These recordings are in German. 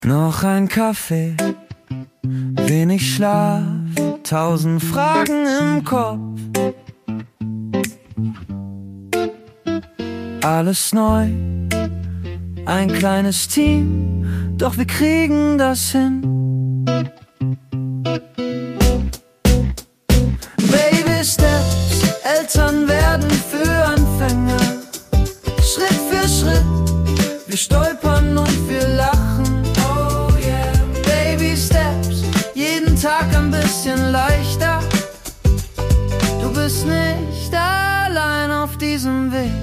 Noch ein Kaffee, wenig Schlaf, 1000 Fragen im Kopf. Alles neu, ein kleines Team, doch wir kriegen das hin. Baby Steps, Eltern werden für Anfänger. Schritt für Schritt, wir stolpern und wir lachen. Oh yeah. Baby Steps, jeden Tag ein bisschen leichter. Du bist nicht allein auf diesem Weg.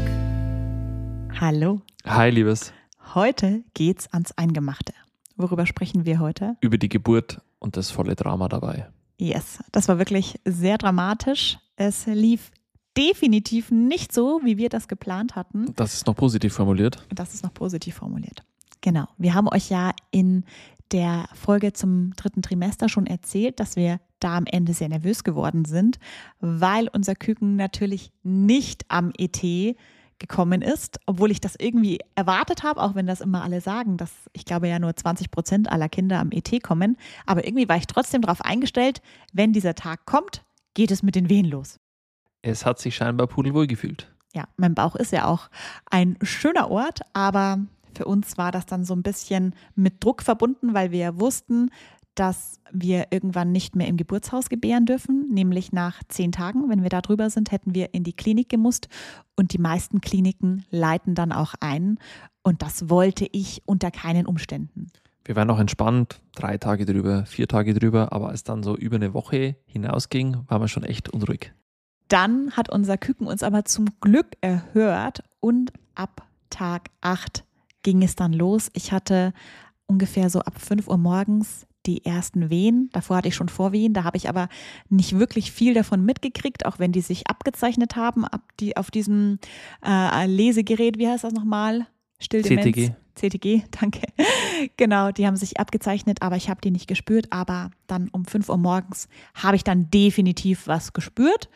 Hallo. Hi, Liebes. Heute geht's ans Eingemachte. Worüber sprechen wir heute? Über die Geburt und das volle Drama dabei. Yes, das war wirklich sehr dramatisch. Es lief definitiv nicht so, wie wir das geplant hatten. Das ist noch positiv formuliert. Das ist noch positiv formuliert. Genau. Wir haben euch ja in der Folge zum 3. Trimester schon erzählt, dass wir da am Ende sehr nervös geworden sind, weil unser Küken natürlich nicht am ET gekommen ist, obwohl ich das irgendwie erwartet habe, auch wenn das immer alle sagen, dass ich glaube ja nur 20% aller Kinder am ET kommen. Aber irgendwie war ich trotzdem darauf eingestellt, wenn dieser Tag kommt, geht es mit den Wehen los. Es hat sich scheinbar pudelwohl gefühlt. Ja, mein Bauch ist ja auch ein schöner Ort, aber für uns war das dann so ein bisschen mit Druck verbunden, weil wir ja wussten, dass wir irgendwann nicht mehr im Geburtshaus gebären dürfen, nämlich nach 10 Tagen. Wenn wir da drüber sind, hätten wir in die Klinik gemusst und die meisten Kliniken leiten dann auch ein und das wollte ich unter keinen Umständen. Wir waren noch entspannt, 3 Tage drüber, 4 Tage drüber, aber als dann so über eine Woche hinausging, waren wir schon echt unruhig. Dann hat unser Küken uns aber zum Glück erhört und ab Tag 8 ging es dann los. Ich hatte ungefähr so ab 5 Uhr morgens die ersten Wehen. Davor hatte ich schon Vorwehen, da habe ich aber nicht wirklich viel davon mitgekriegt, auch wenn die sich abgezeichnet haben, auf diesem Lesegerät, wie heißt das nochmal? Stilldemenz. CTG, danke. Genau, die haben sich abgezeichnet, aber ich habe die nicht gespürt. Aber dann um 5 Uhr morgens habe ich dann definitiv was gespürt.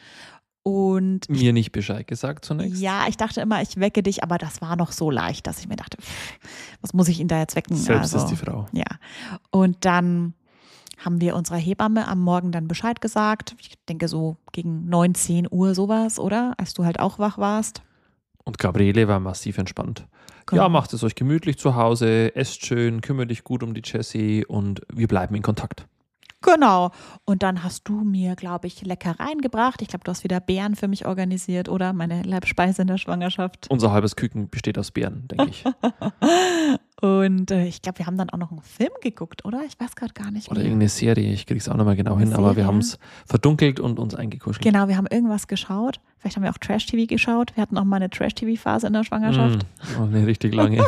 Und mir nicht Bescheid gesagt zunächst? Ja, ich dachte immer, ich wecke dich, aber das war noch so leicht, dass ich mir dachte, was muss ich ihn da jetzt wecken? Selbst ist die Frau. Ja, und dann haben wir unserer Hebamme am Morgen dann Bescheid gesagt. Ich denke so gegen 9, 10 Uhr sowas, oder? Als du halt auch wach warst. Und Gabriele war massiv entspannt. Genau. Ja, macht es euch gemütlich zu Hause, esst schön, kümmert dich gut um die Jessie und wir bleiben in Kontakt. Genau. Und dann hast du mir, glaube ich, Leckereien gebracht. Ich glaube, du hast wieder Beeren für mich organisiert, oder? Meine Leibspeise in der Schwangerschaft. Unser halbes Küken besteht aus Beeren, denke ich. Und ich glaube, wir haben dann auch noch einen Film geguckt, oder? Ich weiß gerade gar nicht mehr. Oder irgendeine Serie, ich kriege es auch nochmal genau hin, aber wir haben es verdunkelt und uns eingekuschelt. Genau, wir haben irgendwas geschaut. Vielleicht haben wir auch Trash-TV geschaut. Wir hatten auch mal eine Trash-TV-Phase in der Schwangerschaft. Oh, nee, richtig lange.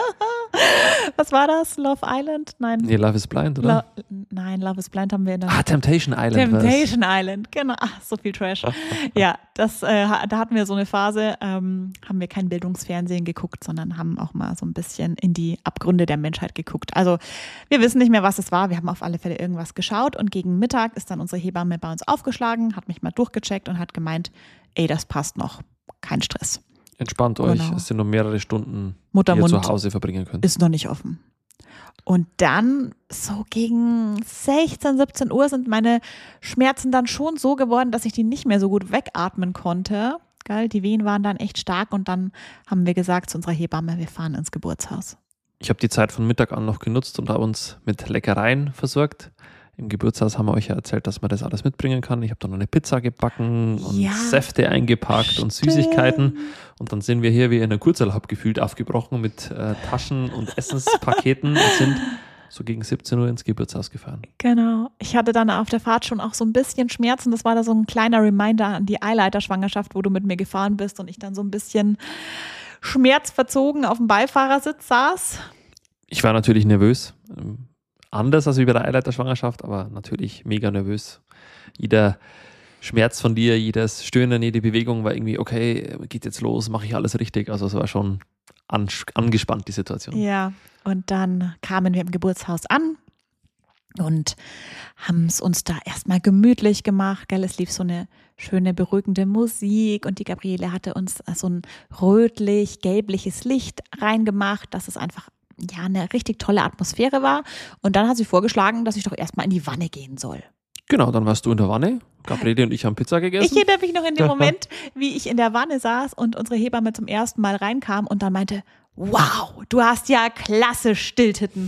Was war das? Love Island? Nein. Nee, Love is Blind, oder? Nein, Love is Blind haben wir in der Temptation Island. Temptation Island, genau. Ach, so viel Trash. Ja, da hatten wir so eine Phase, haben wir kein Bildungsfernsehen geguckt, sondern haben auch mal so ein bisschen in die Abgründe der Menschheit geguckt. Also wir wissen nicht mehr, was es war. Wir haben auf alle Fälle irgendwas geschaut und gegen Mittag ist dann unsere Hebamme bei uns aufgeschlagen, hat mich mal durchgecheckt und hat gemeint, ey, das passt noch. Kein Stress. Entspannt euch, Genau. es sind noch mehrere Stunden, Muttermund die ihr zu Hause verbringen könnt. ist noch nicht offen. Und dann so gegen 16, 17 Uhr sind meine Schmerzen dann schon so geworden, dass ich die nicht mehr so gut wegatmen konnte. Geil, die Wehen waren dann echt stark und dann haben wir gesagt zu unserer Hebamme, wir fahren ins Geburtshaus. Ich habe die Zeit von Mittag an noch genutzt und habe uns mit Leckereien versorgt. Im Geburtshaus haben wir euch ja erzählt, dass man das alles mitbringen kann. Ich habe da noch eine Pizza gebacken und Säfte eingepackt und Süßigkeiten. Und dann sind wir hier wie in einer Kurzurlaub gefühlt aufgebrochen mit Taschen und Essenspaketen und sind so gegen 17 Uhr ins Geburtshaus gefahren. Genau. Ich hatte dann auf der Fahrt schon auch so ein bisschen Schmerzen. Das war da so ein kleiner Reminder an die Eileiterschwangerschaft, wo du mit mir gefahren bist und ich dann so ein bisschen schmerzverzogen auf dem Beifahrersitz saß. Ich war natürlich nervös. Anders als wie bei der Eileiterschwangerschaft, aber natürlich mega nervös. Jeder Schmerz von dir, jedes Stöhnen, jede Bewegung war irgendwie, okay, geht jetzt los, mache ich alles richtig. Also es war schon angespannt, die Situation. Ja, und dann kamen wir im Geburtshaus an und haben es uns da erstmal gemütlich gemacht. Gell? Es lief so eine schöne, beruhigende Musik und die Gabriele hatte uns so ein rötlich-gelbliches Licht reingemacht, dass es einfach eine richtig tolle Atmosphäre war. Und dann hat sie vorgeschlagen, dass ich doch erstmal in die Wanne gehen soll. Genau, dann warst du in der Wanne. Gabriele und ich haben Pizza gegessen. Ich erinnere mich noch in dem Moment, wie ich in der Wanne saß und unsere Hebamme zum ersten Mal reinkam und dann meinte, wow, du hast ja klasse Stilltitten.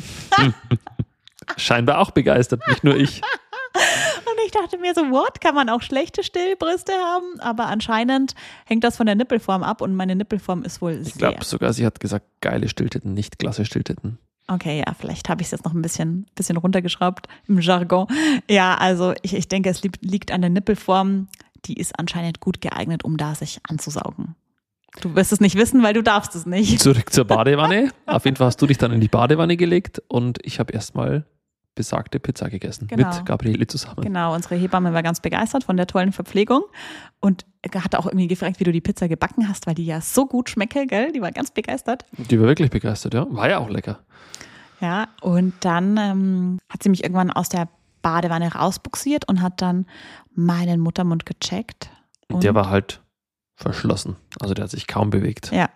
Scheinbar auch begeistert, nicht nur ich. Und ich dachte mir so, what? Kann man auch schlechte Stillbrüste haben? Aber anscheinend hängt das von der Nippelform ab und meine Nippelform ist wohl Ich glaube sogar, sie hat gesagt, geile Stilltitten, nicht klasse Stilltitten. Okay, ja, vielleicht habe ich es jetzt noch ein bisschen runtergeschraubt im Jargon. Ja, also ich denke, es liegt an der Nippelform. Die ist anscheinend gut geeignet, um da sich anzusaugen. Du wirst es nicht wissen, weil du darfst es nicht. Zurück zur Badewanne. Auf jeden Fall hast du dich dann in die Badewanne gelegt und ich habe erstmal besagte Pizza gegessen. Genau. Mit Gabriele zusammen. Genau, unsere Hebamme war ganz begeistert von der tollen Verpflegung und hat auch irgendwie gefragt, wie du die Pizza gebacken hast, weil die ja so gut schmecke, gell? Die war ganz begeistert. Die war wirklich begeistert, ja. War ja auch lecker. Ja, und dann hat sie mich irgendwann aus der Badewanne rausbuxiert und hat dann meinen Muttermund gecheckt. Und der war halt verschlossen. Also der hat sich kaum bewegt. Ja.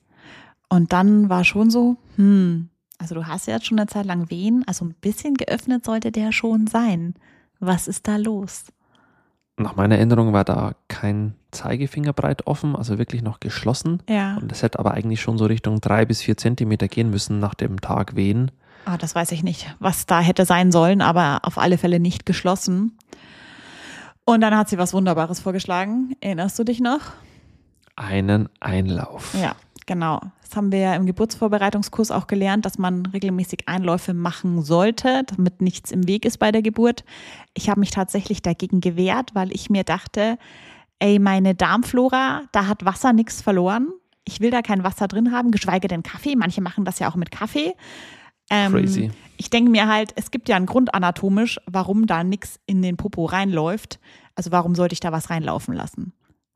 Und dann war schon so, also du hast ja jetzt schon eine Zeit lang Wehen, also ein bisschen geöffnet sollte der schon sein. Was ist da los? Nach meiner Erinnerung war da kein Zeigefinger breit offen, also wirklich noch geschlossen. Ja. Und das hätte aber eigentlich schon so Richtung 3 bis 4 Zentimeter gehen müssen nach dem Tag Wehen. Das weiß ich nicht, was da hätte sein sollen, aber auf alle Fälle nicht geschlossen. Und dann hat sie was Wunderbares vorgeschlagen. Erinnerst du dich noch? Einen Einlauf. Ja, genau. Das haben wir ja im Geburtsvorbereitungskurs auch gelernt, dass man regelmäßig Einläufe machen sollte, damit nichts im Weg ist bei der Geburt. Ich habe mich tatsächlich dagegen gewehrt, weil ich mir dachte, meine Darmflora, da hat Wasser nichts verloren. Ich will da kein Wasser drin haben, geschweige denn Kaffee. Manche machen das ja auch mit Kaffee. Crazy. Ich denke mir halt, es gibt ja einen Grund anatomisch, warum da nichts in den Popo reinläuft. Also warum sollte ich da was reinlaufen lassen?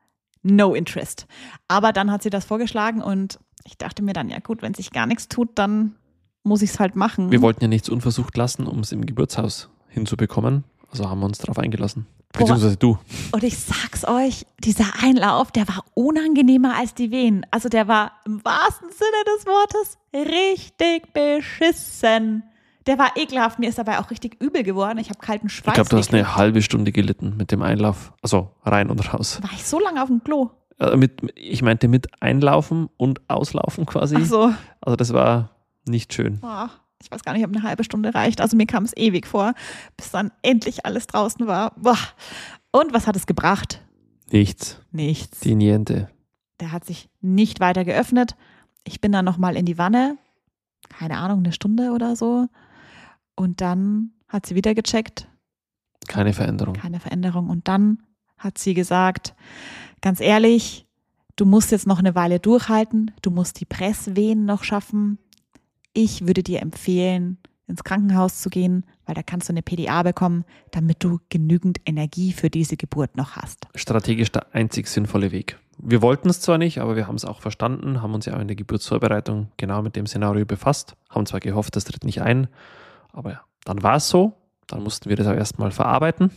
No interest. Aber dann hat sie das vorgeschlagen und ich dachte mir dann, ja gut, wenn sich gar nichts tut, dann muss ich es halt machen. Wir wollten ja nichts unversucht lassen, um es im Geburtshaus hinzubekommen. Also haben wir uns darauf eingelassen. Beziehungsweise du. Und ich sag's euch, dieser Einlauf, der war unangenehmer als die Wehen. Also der war im wahrsten Sinne des Wortes richtig beschissen. Der war ekelhaft. Mir ist dabei auch richtig übel geworden. Ich habe kalten Schweiß. Ich glaube, du hast eine halbe Stunde gelitten mit dem Einlauf. Also rein und raus. War ich so lange auf dem Klo? Ich meinte mit Einlaufen und Auslaufen quasi. Ach so. Also das war nicht schön. Ich weiß gar nicht, ob eine halbe Stunde reicht. Also mir kam es ewig vor, bis dann endlich alles draußen war. Boah. Und was hat es gebracht? Nichts. Nichts. Die Niente. Der hat sich nicht weiter geöffnet. Ich bin dann nochmal in die Wanne. Keine Ahnung, eine Stunde oder so. Und dann hat sie wieder gecheckt. Keine Veränderung. Keine Veränderung. Und dann hat sie gesagt, ganz ehrlich, du musst jetzt noch eine Weile durchhalten. Du musst die Presswehen noch schaffen. Ich würde dir empfehlen, ins Krankenhaus zu gehen, weil da kannst du eine PDA bekommen, damit du genügend Energie für diese Geburt noch hast. Strategisch der einzig sinnvolle Weg. Wir wollten es zwar nicht, aber wir haben es auch verstanden, haben uns ja auch in der Geburtsvorbereitung genau mit dem Szenario befasst, haben zwar gehofft, das tritt nicht ein, aber ja, dann war es so, dann mussten wir das auch erstmal verarbeiten,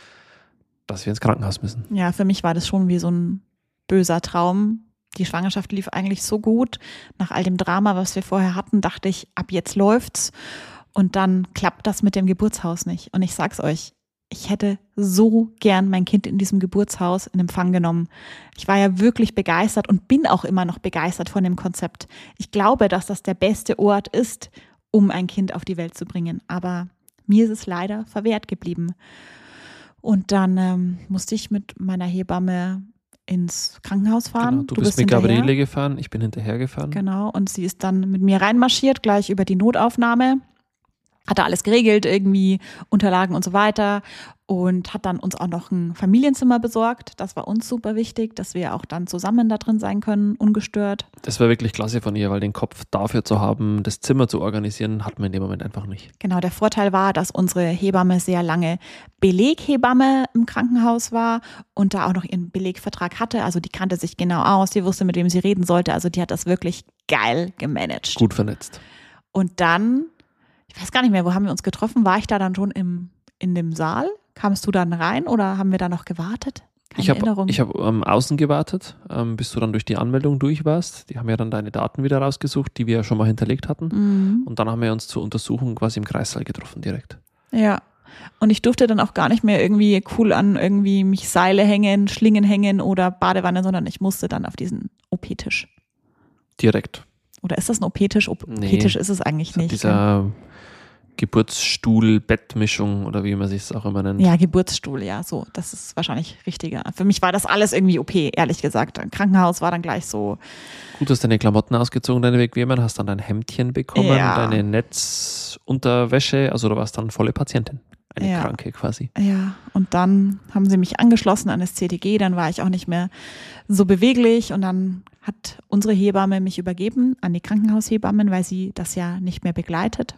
dass wir ins Krankenhaus müssen. Ja, für mich war das schon wie so ein böser Traum. Die Schwangerschaft lief eigentlich so gut. Nach all dem Drama, was wir vorher hatten, dachte ich, ab jetzt läuft's. Und dann klappt das mit dem Geburtshaus nicht. Und ich sag's euch, ich hätte so gern mein Kind in diesem Geburtshaus in Empfang genommen. Ich war ja wirklich begeistert und bin auch immer noch begeistert von dem Konzept. Ich glaube, dass das der beste Ort ist, um ein Kind auf die Welt zu bringen. Aber mir ist es leider verwehrt geblieben. Und dann musste ich mit meiner Hebamme ins Krankenhaus fahren. Genau, du bist mit hinterher. Gabriele gefahren, ich bin hinterher gefahren. Genau, und sie ist dann mit mir reinmarschiert, gleich über die Notaufnahme. Hat da alles geregelt, irgendwie Unterlagen und so weiter und hat dann uns auch noch ein Familienzimmer besorgt. Das war uns super wichtig, dass wir auch dann zusammen da drin sein können, ungestört. Das war wirklich klasse von ihr, weil den Kopf dafür zu haben, das Zimmer zu organisieren, hatten wir in dem Moment einfach nicht. Genau, der Vorteil war, dass unsere Hebamme sehr lange Beleghebamme im Krankenhaus war und da auch noch ihren Belegvertrag hatte. Also die kannte sich genau aus, die wusste, mit wem sie reden sollte. Also die hat das wirklich geil gemanagt. Gut vernetzt. Und dann, ich weiß gar nicht mehr, wo haben wir uns getroffen? War ich da dann schon in dem Saal? Kamst du dann rein oder haben wir da noch gewartet? Ich habe außen gewartet, bis du dann durch die Anmeldung durch warst. Die haben ja dann deine Daten wieder rausgesucht, die wir ja schon mal hinterlegt hatten. Und dann haben wir uns zur Untersuchung quasi im Kreissaal getroffen direkt. Ja. Und ich durfte dann auch gar nicht mehr irgendwie cool an irgendwie mich Seile hängen, Schlingen hängen oder Badewanne, sondern ich musste dann auf diesen OP-Tisch. Direkt. Oder ist das ein OP-Tisch? OP-Tisch ist es eigentlich nicht. Dieser Geburtsstuhl-Bettmischung oder wie man sich es auch immer nennt. Ja, Geburtsstuhl, ja, so. Das ist wahrscheinlich richtiger. Für mich war das alles irgendwie OP, ehrlich gesagt. Im Krankenhaus war dann gleich so. Gut, hast deine Klamotten ausgezogen, deine bequemen, hast dann dein Hemdchen bekommen, deine Netzunterwäsche, also du warst dann volle Patientin. Eine Kranke quasi. Ja, und dann haben sie mich angeschlossen an das CTG, dann war ich auch nicht mehr so beweglich und dann hat unsere Hebamme mich übergeben an die Krankenhaushebammen, weil sie das ja nicht mehr begleitet.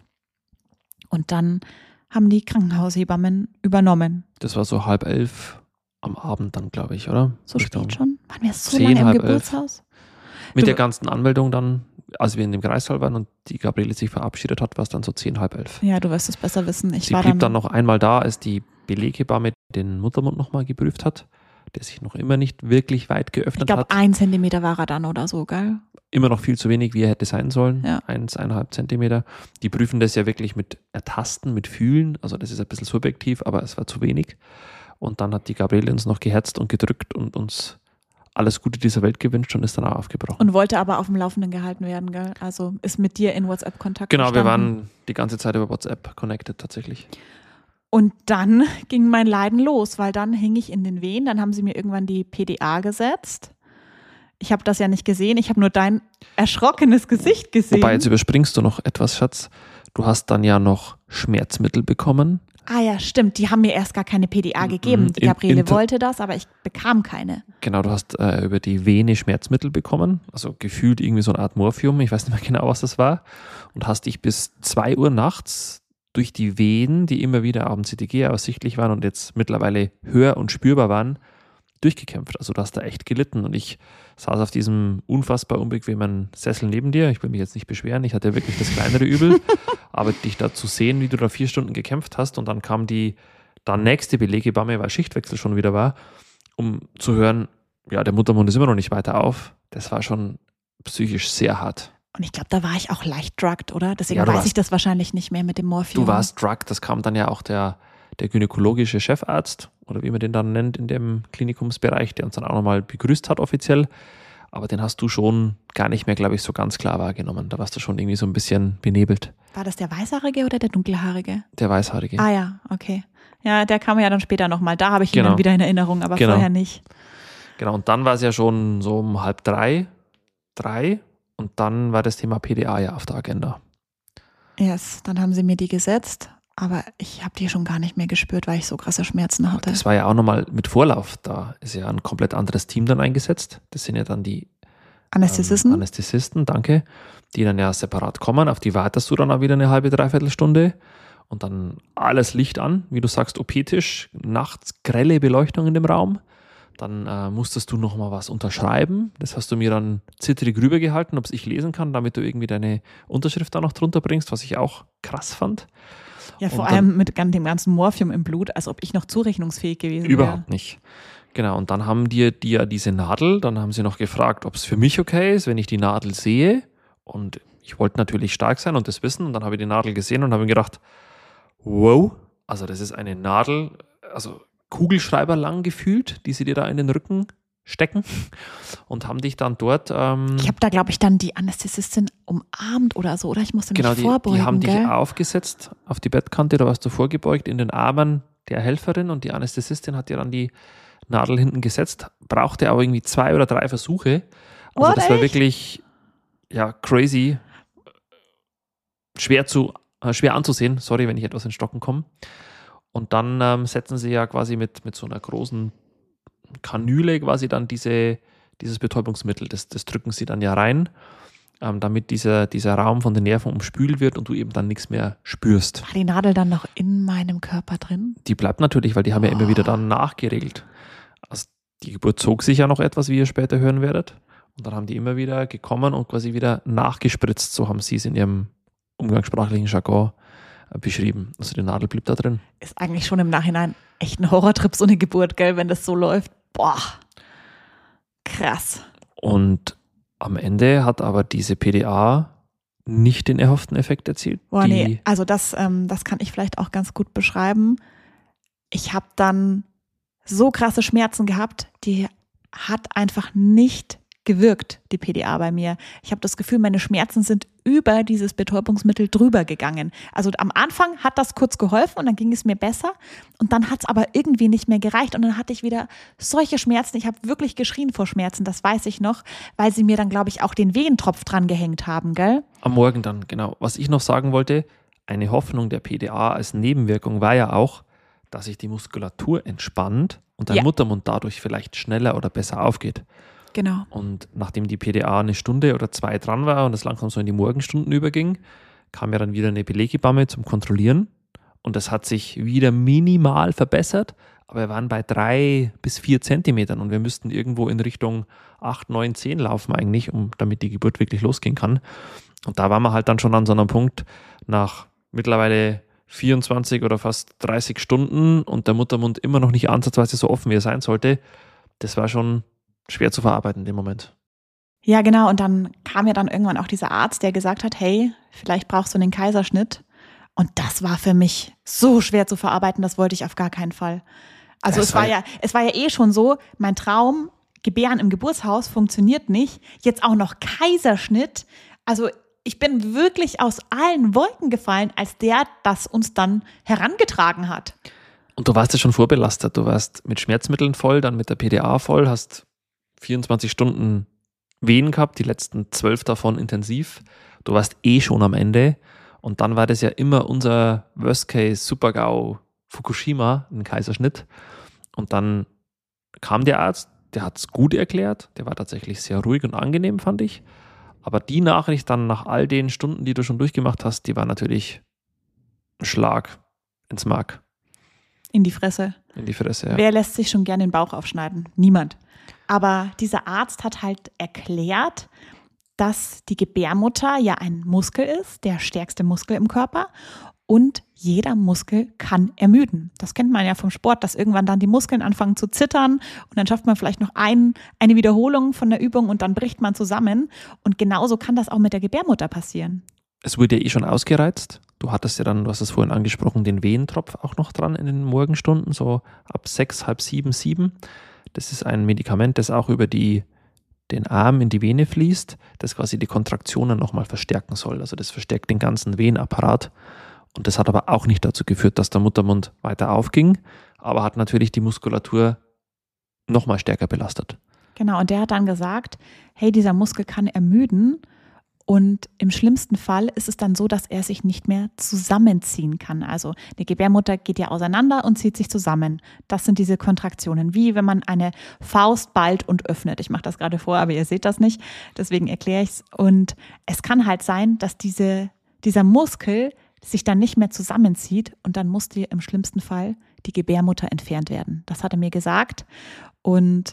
Und dann haben die Krankenhaushebammen übernommen. Das war so 10:30 am Abend dann, glaube ich, oder? So spät schon? Waren wir so 10, lange im Geburtshaus? Mit der ganzen Anmeldung dann, als wir in dem Kreissaal waren und die Gabriele sich verabschiedet hat, war es dann so 10, 10:30. Ja, du wirst es besser wissen. Sie blieb dann noch einmal da, als die Beleghebamme den Muttermund nochmal geprüft hat, der sich noch immer nicht wirklich weit geöffnet hat. Ich glaube, 1 Zentimeter war er dann oder so, gell? Immer noch viel zu wenig, wie er hätte sein sollen. Ja. 1,5 Zentimeter. Die prüfen das ja wirklich mit Ertasten, mit Fühlen. Also das ist ein bisschen subjektiv, aber es war zu wenig. Und dann hat die Gabriele uns noch geherzt und gedrückt und uns alles Gute dieser Welt gewünscht und ist dann auch aufgebrochen. Und wollte aber auf dem Laufenden gehalten werden, gell? Also ist mit dir in WhatsApp-Kontakt Genau, gestanden. wir waren die ganze Zeit über WhatsApp connected tatsächlich. Und dann ging mein Leiden los, weil dann hing ich in den Wehen. Dann haben sie mir irgendwann die PDA gesetzt. Ich habe das ja nicht gesehen. Ich habe nur dein erschrockenes Gesicht gesehen. Wobei, jetzt überspringst du noch etwas, Schatz. Du hast dann ja noch Schmerzmittel bekommen. Ah ja, stimmt. Die haben mir erst gar keine PDA gegeben. Die Gabriele wollte das, aber ich bekam keine. Genau, du hast über die Vene Schmerzmittel bekommen. Also gefühlt irgendwie so eine Art Morphium. Ich weiß nicht mehr genau, was das war. Und hast dich bis 2 Uhr nachts durch die Venen, die immer wieder auf dem CTG aussichtlich waren und jetzt mittlerweile hör- und spürbar waren, durchgekämpft. Also du hast da echt gelitten und ich saß auf diesem unfassbar unbequemen Sessel neben dir. Ich will mich jetzt nicht beschweren, ich hatte wirklich das kleinere Übel, aber dich da zu sehen, wie du da 4 Stunden gekämpft hast und dann kam die dann nächste Beleghebamme, weil Schichtwechsel schon wieder war, um zu hören, ja, der Muttermund ist immer noch nicht weiter auf. Das war schon psychisch sehr hart. Und ich glaube, da war ich auch leicht drugged, oder? Deswegen weiß ich das wahrscheinlich nicht mehr mit dem Morphium. Du warst drugged, das kam dann ja auch der gynäkologische Chefarzt oder wie man den dann nennt in dem Klinikumsbereich, der uns dann auch nochmal begrüßt hat offiziell. Aber den hast du schon gar nicht mehr, glaube ich, so ganz klar wahrgenommen. Da warst du schon irgendwie so ein bisschen benebelt. War das der Weißhaarige oder der Dunkelhaarige? Der Weißhaarige. Ah ja, okay. Ja, der kam ja dann später nochmal. Da habe ich ihn dann wieder in Erinnerung, aber vorher nicht. Genau, und dann war es ja schon so um 2:30, 3 und dann war das Thema PDA ja auf der Agenda. Yes, dann haben sie mir die gesetzt. Aber ich habe die schon gar nicht mehr gespürt, weil ich so krasse Schmerzen hatte. Das war ja auch nochmal mit Vorlauf. Da ist ja ein komplett anderes Team dann eingesetzt. Das sind ja dann die Anästhesisten, danke. Die dann ja separat kommen. Auf die wartest du dann auch wieder eine halbe, dreiviertel Stunde. Und dann alles Licht an, wie du sagst, OP-Tisch. Nachts grelle Beleuchtung in dem Raum. Dann musstest du nochmal was unterschreiben. Das hast du mir dann zittrig rübergehalten, ob es ich lesen kann, damit du irgendwie deine Unterschrift da noch drunter bringst, was ich auch krass fand. Ja, vor allem mit dem ganzen Morphium im Blut, als ob ich noch zurechnungsfähig gewesen wäre. Überhaupt nicht. Genau, und dann haben die ja diese Nadel, dann haben sie noch gefragt, ob es für mich okay ist, wenn ich die Nadel sehe. Und ich wollte natürlich stark sein und das wissen. Und dann habe ich die Nadel gesehen und habe mir gedacht, wow, also das ist eine Nadel, also Kugelschreiber lang gefühlt, die sie dir da in den Rücken stecken und haben dich dann dort... ich habe da, glaube ich, dann die Anästhesistin umarmt oder so, oder? Ich musste mich vorbeugen, die haben gell? dich aufgesetzt auf die Bettkante, da warst du vorgebeugt in den Armen der Helferin und die Anästhesistin hat dir dann die Nadel hinten gesetzt, brauchte aber irgendwie 2 oder 3 Versuche. Also das war wirklich crazy, schwer anzusehen, sorry, wenn ich etwas in Stocken komme. Und dann setzen sie ja quasi mit so einer großen Kanüle quasi dann dieses Betäubungsmittel, das drücken sie dann ja rein, damit dieser Raum von den Nerven umspült wird und du eben dann nichts mehr spürst. War die Nadel dann noch in meinem Körper drin? Die bleibt natürlich, weil die haben ja immer wieder dann nachgeregelt. Also die Geburt zog sich ja noch etwas, wie ihr später hören werdet. Und dann haben die immer wieder gekommen und quasi wieder nachgespritzt, so haben sie es in ihrem umgangssprachlichen Jargon beschrieben. Also die Nadel blieb da drin. Ist eigentlich schon im Nachhinein echt ein Horrortrip, so eine Geburt, gell, wenn das so läuft. Boah, krass. Und am Ende hat aber diese PDA nicht den erhofften Effekt erzielt. Boah, nee, also das kann ich vielleicht auch ganz gut beschreiben. Ich habe dann so krasse Schmerzen gehabt, die hat einfach nicht gewirkt, die PDA bei mir. Ich habe das Gefühl, meine Schmerzen sind über dieses Betäubungsmittel drüber gegangen. Also am Anfang hat das kurz geholfen und dann ging es mir besser und dann hat es aber irgendwie nicht mehr gereicht und dann hatte ich wieder solche Schmerzen. Ich habe wirklich geschrien vor Schmerzen, das weiß ich noch, weil sie mir dann, glaube ich, auch den Wehentropf dran gehängt haben, gell? Am Morgen dann, genau. Was ich noch sagen wollte, eine Hoffnung der PDA als Nebenwirkung war ja auch, dass sich die Muskulatur entspannt und dein Muttermund dadurch vielleicht schneller oder besser aufgeht. Genau. Und nachdem die PDA eine Stunde oder 2 dran war und es langsam so in die Morgenstunden überging, kam ja dann wieder eine Beleghebamme zum Kontrollieren und das hat sich wieder minimal verbessert, aber wir waren bei 3 bis 4 Zentimetern und wir müssten irgendwo in Richtung 8, 9, 10 laufen eigentlich, damit die Geburt wirklich losgehen kann. Und da waren wir halt dann schon an so einem Punkt nach mittlerweile 24 oder fast 30 Stunden und der Muttermund immer noch nicht ansatzweise so offen, wie er sein sollte. Das war schon schwer zu verarbeiten in dem Moment. Ja, genau. Und dann kam ja dann irgendwann auch dieser Arzt, der gesagt hat, hey, vielleicht brauchst du einen Kaiserschnitt. Und das war für mich so schwer zu verarbeiten, das wollte ich auf gar keinen Fall. Also es war ja eh schon so, mein Traum, Gebären im Geburtshaus funktioniert nicht. Jetzt auch noch Kaiserschnitt. Also ich bin wirklich aus allen Wolken gefallen, als der das uns dann herangetragen hat. Und du warst ja schon vorbelastet. Du warst mit Schmerzmitteln voll, dann mit der PDA voll, hast 24 Stunden Wehen gehabt, die letzten 12 davon intensiv. Du warst eh schon am Ende. Und dann war das ja immer unser Worst-Case Super-GAU Fukushima, ein Kaiserschnitt. Und dann kam der Arzt, der hat es gut erklärt. Der war tatsächlich sehr ruhig und angenehm, fand ich. Aber die Nachricht dann nach all den Stunden, die du schon durchgemacht hast, die war natürlich ein Schlag ins Mark. In die Fresse. In die Fresse, ja. Wer lässt sich schon gerne den Bauch aufschneiden? Niemand. Aber dieser Arzt hat halt erklärt, dass die Gebärmutter ja ein Muskel ist, der stärkste Muskel im Körper. Und jeder Muskel kann ermüden. Das kennt man ja vom Sport, dass irgendwann dann die Muskeln anfangen zu zittern und dann schafft man vielleicht noch eine Wiederholung von der Übung und dann bricht man zusammen. Und genauso kann das auch mit der Gebärmutter passieren. Es wurde ja eh schon ausgereizt. Du hattest ja dann, du hast es vorhin angesprochen, den Wehentropf auch noch dran in den Morgenstunden, so ab 6, halb 7, 7. Das ist ein Medikament, das auch über den Arm in die Vene fließt, das quasi die Kontraktionen nochmal verstärken soll. Also das verstärkt den ganzen Venenapparat. Und das hat aber auch nicht dazu geführt, dass der Muttermund weiter aufging, aber hat natürlich die Muskulatur nochmal stärker belastet. Genau, und der hat dann gesagt, hey, dieser Muskel kann ermüden und im schlimmsten Fall ist es dann so, dass er sich nicht mehr zusammenziehen kann. Also die Gebärmutter geht ja auseinander und zieht sich zusammen. Das sind diese Kontraktionen, wie wenn man eine Faust ballt und öffnet. Ich mache das gerade vor, aber ihr seht das nicht, deswegen erkläre ich es. Und es kann halt sein, dass dieser Muskel sich dann nicht mehr zusammenzieht und dann muss dir im schlimmsten Fall die Gebärmutter entfernt werden. Das hat er mir gesagt und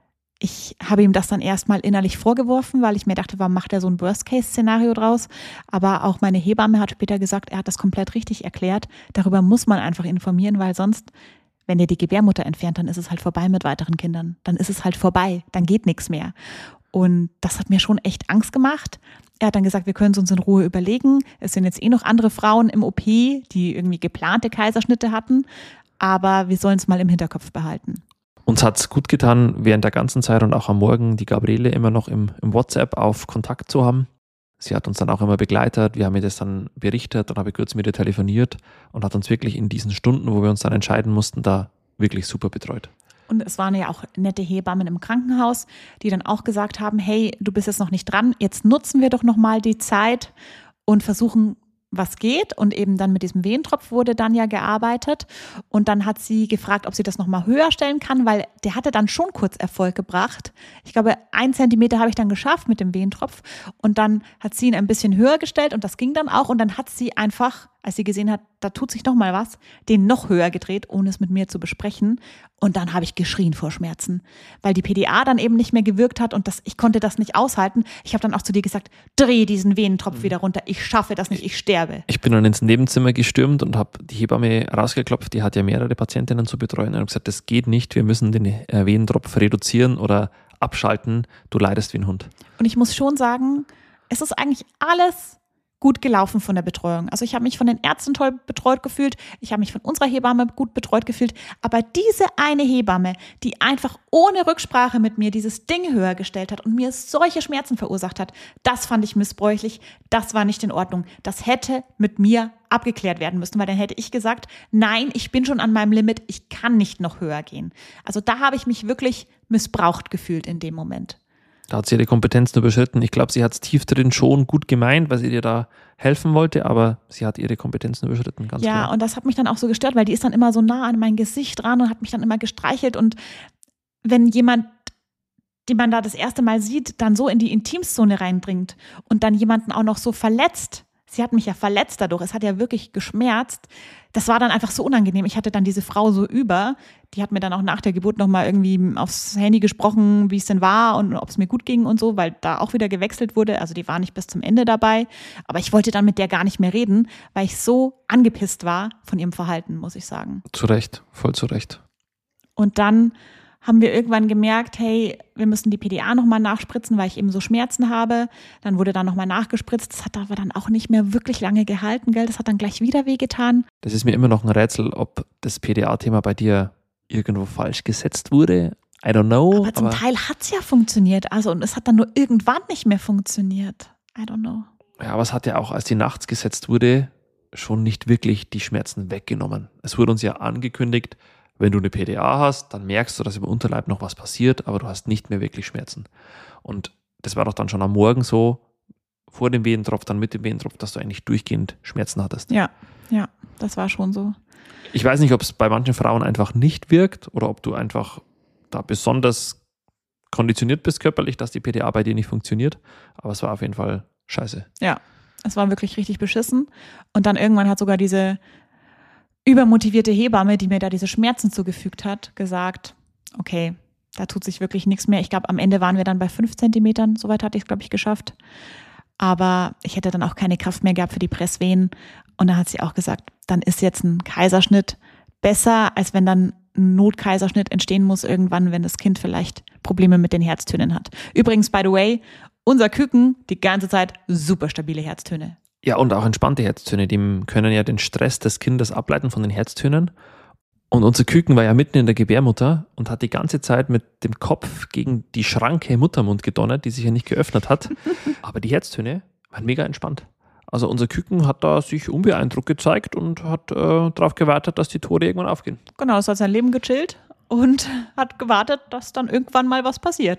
ich habe ihm das dann erstmal innerlich vorgeworfen, weil ich mir dachte, warum macht er so ein Worst-Case-Szenario draus? Aber auch meine Hebamme hat später gesagt, er hat das komplett richtig erklärt. Darüber muss man einfach informieren, weil sonst, wenn er die Gebärmutter entfernt, dann ist es halt vorbei mit weiteren Kindern. Dann ist es halt vorbei, dann geht nichts mehr. Und das hat mir schon echt Angst gemacht. Er hat dann gesagt, wir können es uns in Ruhe überlegen. Es sind jetzt eh noch andere Frauen im OP, die irgendwie geplante Kaiserschnitte hatten. Aber wir sollen es mal im Hinterkopf behalten. Uns hat es gut getan, während der ganzen Zeit und auch am Morgen die Gabriele immer noch im WhatsApp auf Kontakt zu haben. Sie hat uns dann auch immer begleitet. Wir haben ihr das dann berichtet. Dann habe ich kurz mit ihr telefoniert und hat uns wirklich in diesen Stunden, wo wir uns dann entscheiden mussten, da wirklich super betreut. Und es waren ja auch nette Hebammen im Krankenhaus, die dann auch gesagt haben, hey, du bist jetzt noch nicht dran, jetzt nutzen wir doch nochmal die Zeit und versuchen, was geht. Und eben dann mit diesem Wehentropf wurde dann ja gearbeitet. Und dann hat sie gefragt, ob sie das nochmal höher stellen kann, weil der hatte dann schon kurz Erfolg gebracht. Ich glaube, 1 Zentimeter habe ich dann geschafft mit dem Wehentropf. Und dann hat sie ihn ein bisschen höher gestellt und das ging dann auch. Und dann hat sie einfach, als sie gesehen hat, da tut sich noch mal was, den noch höher gedreht, ohne es mit mir zu besprechen. Und dann habe ich geschrien vor Schmerzen, weil die PDA dann eben nicht mehr gewirkt hat und ich konnte das nicht aushalten. Ich habe dann auch zu dir gesagt, dreh diesen Venentropf wieder runter, ich schaffe das nicht, ich sterbe. Ich bin dann ins Nebenzimmer gestürmt und habe die Hebamme rausgeklopft, die hat ja mehrere Patientinnen zu betreuen und habe gesagt, das geht nicht, wir müssen den Venentropf reduzieren oder abschalten, du leidest wie ein Hund. Und ich muss schon sagen, es ist eigentlich alles gut gelaufen von der Betreuung. Also ich habe mich von den Ärzten toll betreut gefühlt, ich habe mich von unserer Hebamme gut betreut gefühlt, aber diese eine Hebamme, die einfach ohne Rücksprache mit mir dieses Ding höher gestellt hat und mir solche Schmerzen verursacht hat, das fand ich missbräuchlich, das war nicht in Ordnung. Das hätte mit mir abgeklärt werden müssen, weil dann hätte ich gesagt, nein, ich bin schon an meinem Limit, ich kann nicht noch höher gehen. Also da habe ich mich wirklich missbraucht gefühlt in dem Moment. Da hat sie ihre Kompetenzen überschritten. Ich glaube, sie hat es tief drin schon gut gemeint, weil sie dir da helfen wollte, aber sie hat ihre Kompetenzen überschritten, ganz klar. Ja, und das hat mich dann auch so gestört, weil die ist dann immer so nah an mein Gesicht dran und hat mich dann immer gestreichelt. Und wenn jemand, den man da das erste Mal sieht, dann so in die Intimzone reinbringt und dann jemanden auch noch so verletzt, sie hat mich ja verletzt dadurch, es hat ja wirklich geschmerzt, das war dann einfach so unangenehm. Ich hatte dann diese Frau so über, die hat mir dann auch nach der Geburt nochmal irgendwie aufs Handy gesprochen, wie es denn war und ob es mir gut ging und so, weil da auch wieder gewechselt wurde. Also die war nicht bis zum Ende dabei, aber ich wollte dann mit der gar nicht mehr reden, weil ich so angepisst war von ihrem Verhalten, muss ich sagen. Zu Recht, voll zu Recht. Und dann haben wir irgendwann gemerkt, hey, wir müssen die PDA nochmal nachspritzen, weil ich eben so Schmerzen habe. Dann wurde da nochmal nachgespritzt. Das hat aber dann auch nicht mehr wirklich lange gehalten, gell? Das hat dann gleich wieder wehgetan. Das ist mir immer noch ein Rätsel, ob das PDA-Thema bei dir irgendwo falsch gesetzt wurde. I don't know. Aber zum Teil hat es ja funktioniert. Also, und es hat dann nur irgendwann nicht mehr funktioniert. I don't know. Ja, aber es hat ja auch, als die nachts gesetzt wurde, schon nicht wirklich die Schmerzen weggenommen. Es wurde uns ja angekündigt, wenn du eine PDA hast, dann merkst du, dass im Unterleib noch was passiert, aber du hast nicht mehr wirklich Schmerzen. Und das war doch dann schon am Morgen so, vor dem Venentropf, dann mit dem Venentropf, dass du eigentlich durchgehend Schmerzen hattest. Ja, das war schon so. Ich weiß nicht, ob es bei manchen Frauen einfach nicht wirkt oder ob du einfach da besonders konditioniert bist körperlich, dass die PDA bei dir nicht funktioniert. Aber es war auf jeden Fall scheiße. Ja, es war wirklich richtig beschissen. Und dann irgendwann hat sogar diese übermotivierte Hebamme, die mir da diese Schmerzen zugefügt hat, gesagt, okay, da tut sich wirklich nichts mehr. Ich glaube, am Ende waren wir dann bei 5 Zentimetern. Soweit hatte ich es, glaube ich, geschafft. Aber ich hätte dann auch keine Kraft mehr gehabt für die Presswehen. Und da hat sie auch gesagt, dann ist jetzt ein Kaiserschnitt besser, als wenn dann ein Notkaiserschnitt entstehen muss irgendwann, wenn das Kind vielleicht Probleme mit den Herztönen hat. Übrigens, by the way, unser Küken die ganze Zeit super stabile Herztöne. Ja, und auch entspannte Herztöne, die können ja den Stress des Kindes ableiten von den Herztönen. Und unser Küken war ja mitten in der Gebärmutter und hat die ganze Zeit mit dem Kopf gegen die Schranke im Muttermund gedonnert, die sich ja nicht geöffnet hat. Aber die Herztöne waren mega entspannt. Also unser Küken hat da sich unbeeindruckt gezeigt und hat darauf gewartet, dass die Tore irgendwann aufgehen. Genau, es hat sein Leben gechillt und hat gewartet, dass dann irgendwann mal was passiert.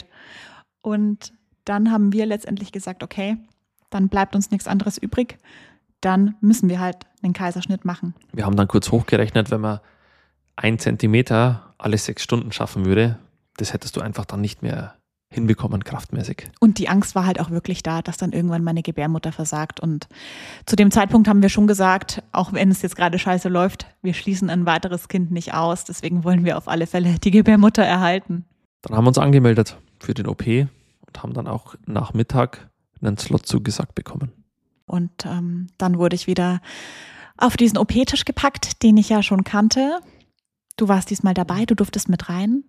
Und dann haben wir letztendlich gesagt, okay, dann bleibt uns nichts anderes übrig, dann müssen wir halt einen Kaiserschnitt machen. Wir haben dann kurz hochgerechnet, wenn man 1 Zentimeter alle 6 Stunden schaffen würde, das hättest du einfach dann nicht mehr hinbekommen, kraftmäßig. Und die Angst war halt auch wirklich da, dass dann irgendwann meine Gebärmutter versagt. Und zu dem Zeitpunkt haben wir schon gesagt, auch wenn es jetzt gerade scheiße läuft, wir schließen ein weiteres Kind nicht aus. Deswegen wollen wir auf alle Fälle die Gebärmutter erhalten. Dann haben wir uns angemeldet für den OP und haben dann auch nach Mittag einen Slot zugesagt bekommen. Und dann wurde ich wieder auf diesen OP-Tisch gepackt, den ich ja schon kannte. Du warst diesmal dabei, du durftest mit rein.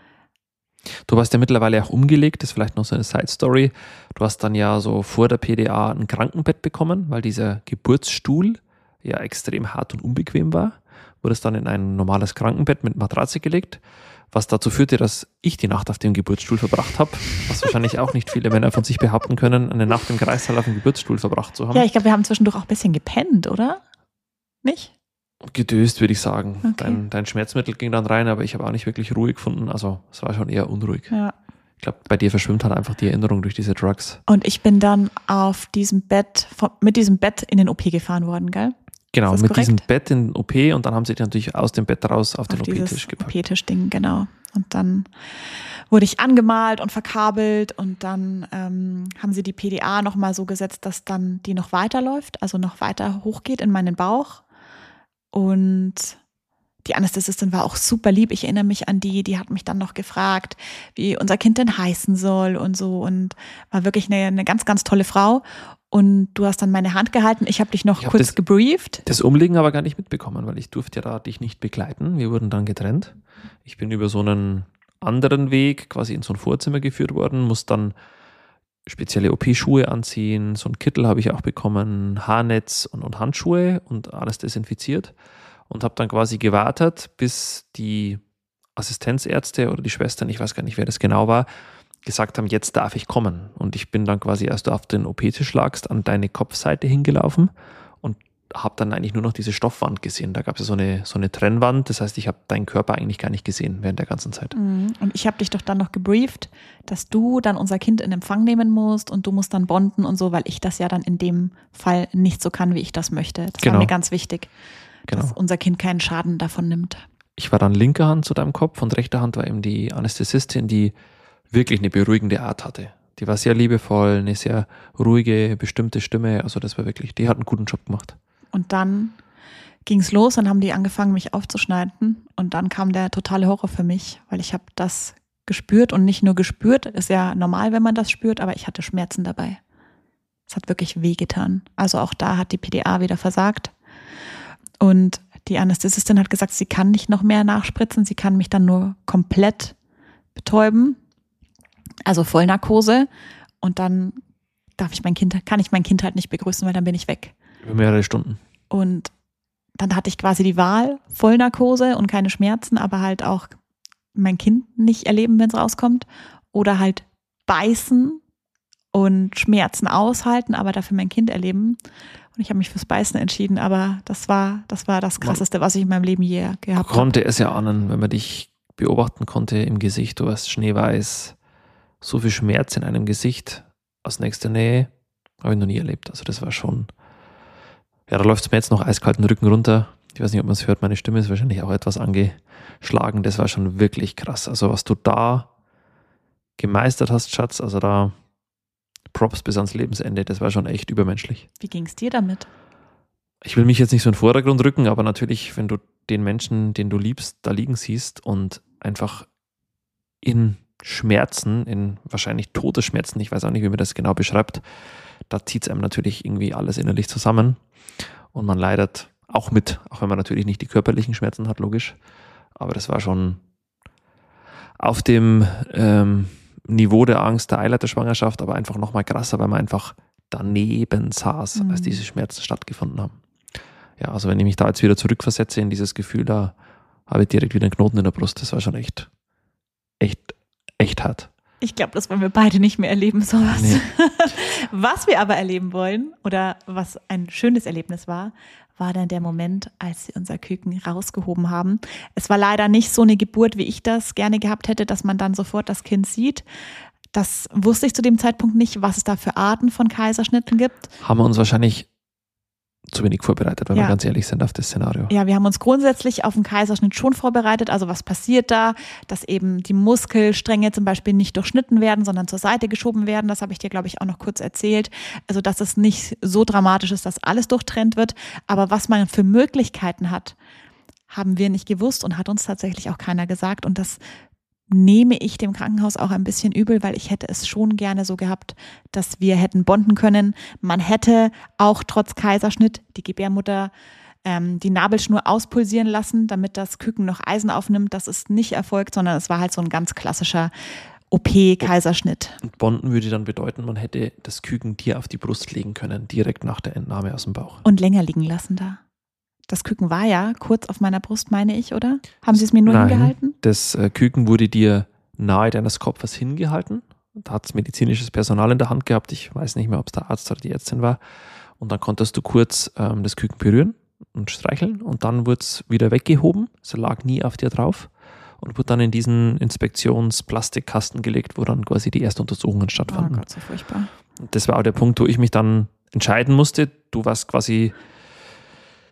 Du warst ja mittlerweile auch umgelegt, das ist vielleicht noch so eine Side-Story. Du hast dann ja so vor der PDA ein Krankenbett bekommen, weil dieser Geburtsstuhl ja extrem hart und unbequem war. Wurdest dann in ein normales Krankenbett mit Matratze gelegt, was dazu führte, dass ich die Nacht auf dem Geburtsstuhl verbracht habe, was wahrscheinlich auch nicht viele Männer von sich behaupten können, eine Nacht im Kreissaal auf dem Geburtsstuhl verbracht zu haben. Ja, ich glaube, wir haben zwischendurch auch ein bisschen gepennt, oder? Nicht? Gedöst, würde ich sagen. Okay. Dein Schmerzmittel ging dann rein, aber ich habe auch nicht wirklich Ruhe gefunden. Also es war schon eher unruhig. Ja. Ich glaube, bei dir verschwimmt halt einfach die Erinnerung durch diese Drugs. Und ich bin dann auf diesem Bett, mit diesem Bett in den OP gefahren worden, gell? Genau, Ist das mit korrekt? diesem Bett in den OP und dann haben sie dich natürlich aus dem Bett raus auf den OP-Tisch gepackt. OP-Tisch-Ding, genau. Und dann wurde ich angemalt und verkabelt und dann haben sie die PDA nochmal so gesetzt, dass dann die noch weiterläuft, also noch weiter hochgeht in meinen Bauch. Und die Anästhesistin war auch super lieb. Ich erinnere mich an die hat mich dann noch gefragt, wie unser Kind denn heißen soll und so, und war wirklich eine ganz, ganz tolle Frau. Und du hast dann meine Hand gehalten. Ich habe dich noch kurz gebrieft. Das Umlegen aber gar nicht mitbekommen, weil ich durfte ja da dich nicht begleiten. Wir wurden dann getrennt. Ich bin über so einen anderen Weg quasi in so ein Vorzimmer geführt worden, muss dann spezielle OP-Schuhe anziehen. So einen Kittel habe ich auch bekommen, Haarnetz und Handschuhe und alles desinfiziert. Und habe dann quasi gewartet, bis die Assistenzärzte oder die Schwestern, ich weiß gar nicht, wer das genau war, gesagt haben, jetzt darf ich kommen. Und ich bin dann quasi erst auf den OP-Tisch lagst, an deine Kopfseite hingelaufen und habe dann eigentlich nur noch diese Stoffwand gesehen. Da gab es ja so eine Trennwand. Das heißt, ich habe deinen Körper eigentlich gar nicht gesehen während der ganzen Zeit. Und ich habe dich doch dann noch gebrieft, dass du dann unser Kind in Empfang nehmen musst und du musst dann bonden und so, weil ich das ja dann in dem Fall nicht so kann, wie ich das möchte. Das war mir ganz wichtig, dass unser Kind keinen Schaden davon nimmt. Ich war dann linker Hand zu deinem Kopf und rechter Hand war eben die Anästhesistin, die wirklich eine beruhigende Art hatte. Die war sehr liebevoll, eine sehr ruhige, bestimmte Stimme. Also das war wirklich, die hat einen guten Job gemacht. Und dann ging es los, dann haben die angefangen, mich aufzuschneiden. Und dann kam der totale Horror für mich, weil ich habe das gespürt und nicht nur gespürt, ist ja normal, wenn man das spürt, aber ich hatte Schmerzen dabei. Es hat wirklich wehgetan. Also auch da hat die PDA wieder versagt. Und die Anästhesistin hat gesagt, sie kann nicht noch mehr nachspritzen, sie kann mich dann nur komplett betäuben. Also Vollnarkose, und dann kann ich mein Kind halt nicht begrüßen, weil dann bin ich weg. Über mehrere Stunden. Und dann hatte ich quasi die Wahl, Vollnarkose und keine Schmerzen, aber halt auch mein Kind nicht erleben, wenn es rauskommt, oder halt beißen und Schmerzen aushalten, aber dafür mein Kind erleben. Und ich habe mich fürs Beißen entschieden, aber das war das Krasseste, was ich in meinem Leben je gehabt habe. Konnte es ja ahnen, wenn man dich beobachten konnte im Gesicht, du warst schneeweiß. So viel Schmerz in einem Gesicht aus nächster Nähe habe ich noch nie erlebt. Also das war schon, ja, da läuft es mir jetzt noch eiskalt den Rücken runter. Ich weiß nicht, ob man es hört, meine Stimme ist wahrscheinlich auch etwas angeschlagen. Das war schon wirklich krass. Also was du da gemeistert hast, Schatz, also da Props bis ans Lebensende, das war schon echt übermenschlich. Wie ging es dir damit? Ich will mich jetzt nicht so in den Vordergrund rücken, aber natürlich, wenn du den Menschen, den du liebst, da liegen siehst und einfach in Schmerzen, in wahrscheinlich Todesschmerzen, ich weiß auch nicht, wie man das genau beschreibt, da zieht es einem natürlich irgendwie alles innerlich zusammen und man leidet auch mit, auch wenn man natürlich nicht die körperlichen Schmerzen hat, logisch, aber das war schon auf dem Niveau der Angst der Eileiterschwangerschaft, aber einfach nochmal krasser, weil man einfach daneben saß, als diese Schmerzen stattgefunden haben. Ja, also wenn ich mich da jetzt wieder zurückversetze in dieses Gefühl, da habe ich direkt wieder einen Knoten in der Brust, das war schon echt hart. Ich glaube, das wollen wir beide nicht mehr erleben, sowas. Nee. Was wir aber erleben wollen, oder was ein schönes Erlebnis war dann der Moment, als sie unser Küken rausgehoben haben. Es war leider nicht so eine Geburt, wie ich das gerne gehabt hätte, dass man dann sofort das Kind sieht. Das wusste ich zu dem Zeitpunkt nicht, was es da für Arten von Kaiserschnitten gibt. Haben wir uns wahrscheinlich zu wenig vorbereitet, wenn wir ganz ehrlich sind auf das Szenario. Ja, wir haben uns grundsätzlich auf den Kaiserschnitt schon vorbereitet. Also was passiert da, dass eben die Muskelstränge zum Beispiel nicht durchschnitten werden, sondern zur Seite geschoben werden. Das habe ich dir, glaube ich, auch noch kurz erzählt. Also dass es nicht so dramatisch ist, dass alles durchtrennt wird. Aber was man für Möglichkeiten hat, haben wir nicht gewusst und hat uns tatsächlich auch keiner gesagt. Und das nehme ich dem Krankenhaus auch ein bisschen übel, weil ich hätte es schon gerne so gehabt, dass wir hätten bonden können. Man hätte auch trotz Kaiserschnitt die Gebärmutter die Nabelschnur auspulsieren lassen, damit das Küken noch Eisen aufnimmt. Das ist nicht erfolgt, sondern es war halt so ein ganz klassischer OP-Kaiserschnitt. Und bonden würde dann bedeuten, man hätte das Küken dir auf die Brust legen können, direkt nach der Entnahme aus dem Bauch. Und länger liegen lassen da. Das Küken war ja kurz auf meiner Brust, meine ich, oder? Haben Sie es mir nur hingehalten? Das Küken wurde dir nahe deines Kopfes hingehalten. Da hat es medizinisches Personal in der Hand gehabt. Ich weiß nicht mehr, ob es der Arzt oder die Ärztin war. Und dann konntest du kurz das Küken berühren und streicheln. Und dann wurde es wieder weggehoben. Es lag nie auf dir drauf. Und wurde dann in diesen Inspektionsplastikkasten gelegt, wo dann quasi die ersten Untersuchungen stattfanden. Oh Gott, so furchtbar. Das war auch der Punkt, wo ich mich dann entscheiden musste. Du warst quasi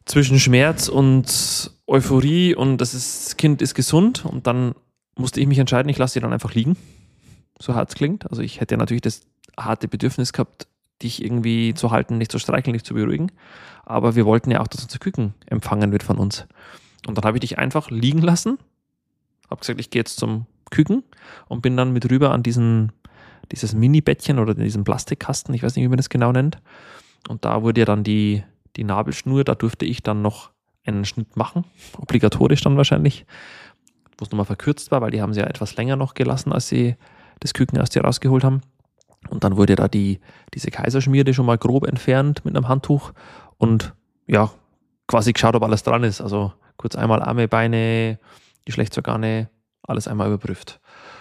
zwischen Schmerz und Euphorie und das Kind ist gesund und dann musste ich mich entscheiden, ich lasse sie dann einfach liegen, so hart es klingt. Also ich hätte ja natürlich das harte Bedürfnis gehabt, dich irgendwie zu halten, nicht zu streicheln, nicht zu beruhigen, aber wir wollten ja auch, dass unser Küken empfangen wird von uns. Und dann habe ich dich einfach liegen lassen, habe gesagt, ich gehe jetzt zum Küken und bin dann mit rüber an dieses Mini-Bettchen oder diesen Plastikkasten, ich weiß nicht, wie man das genau nennt. Und da wurde ja dann die Nabelschnur, da durfte ich dann noch einen Schnitt machen, obligatorisch dann wahrscheinlich, wo es nochmal verkürzt war, weil die haben sie ja etwas länger noch gelassen, als sie das Küken aus dir rausgeholt haben. Und dann wurde da diese Kaiserschmiere schon mal grob entfernt mit einem Handtuch und ja, quasi geschaut, ob alles dran ist. Also kurz einmal Arme, Beine, Geschlechtsorgane, alles einmal überprüft.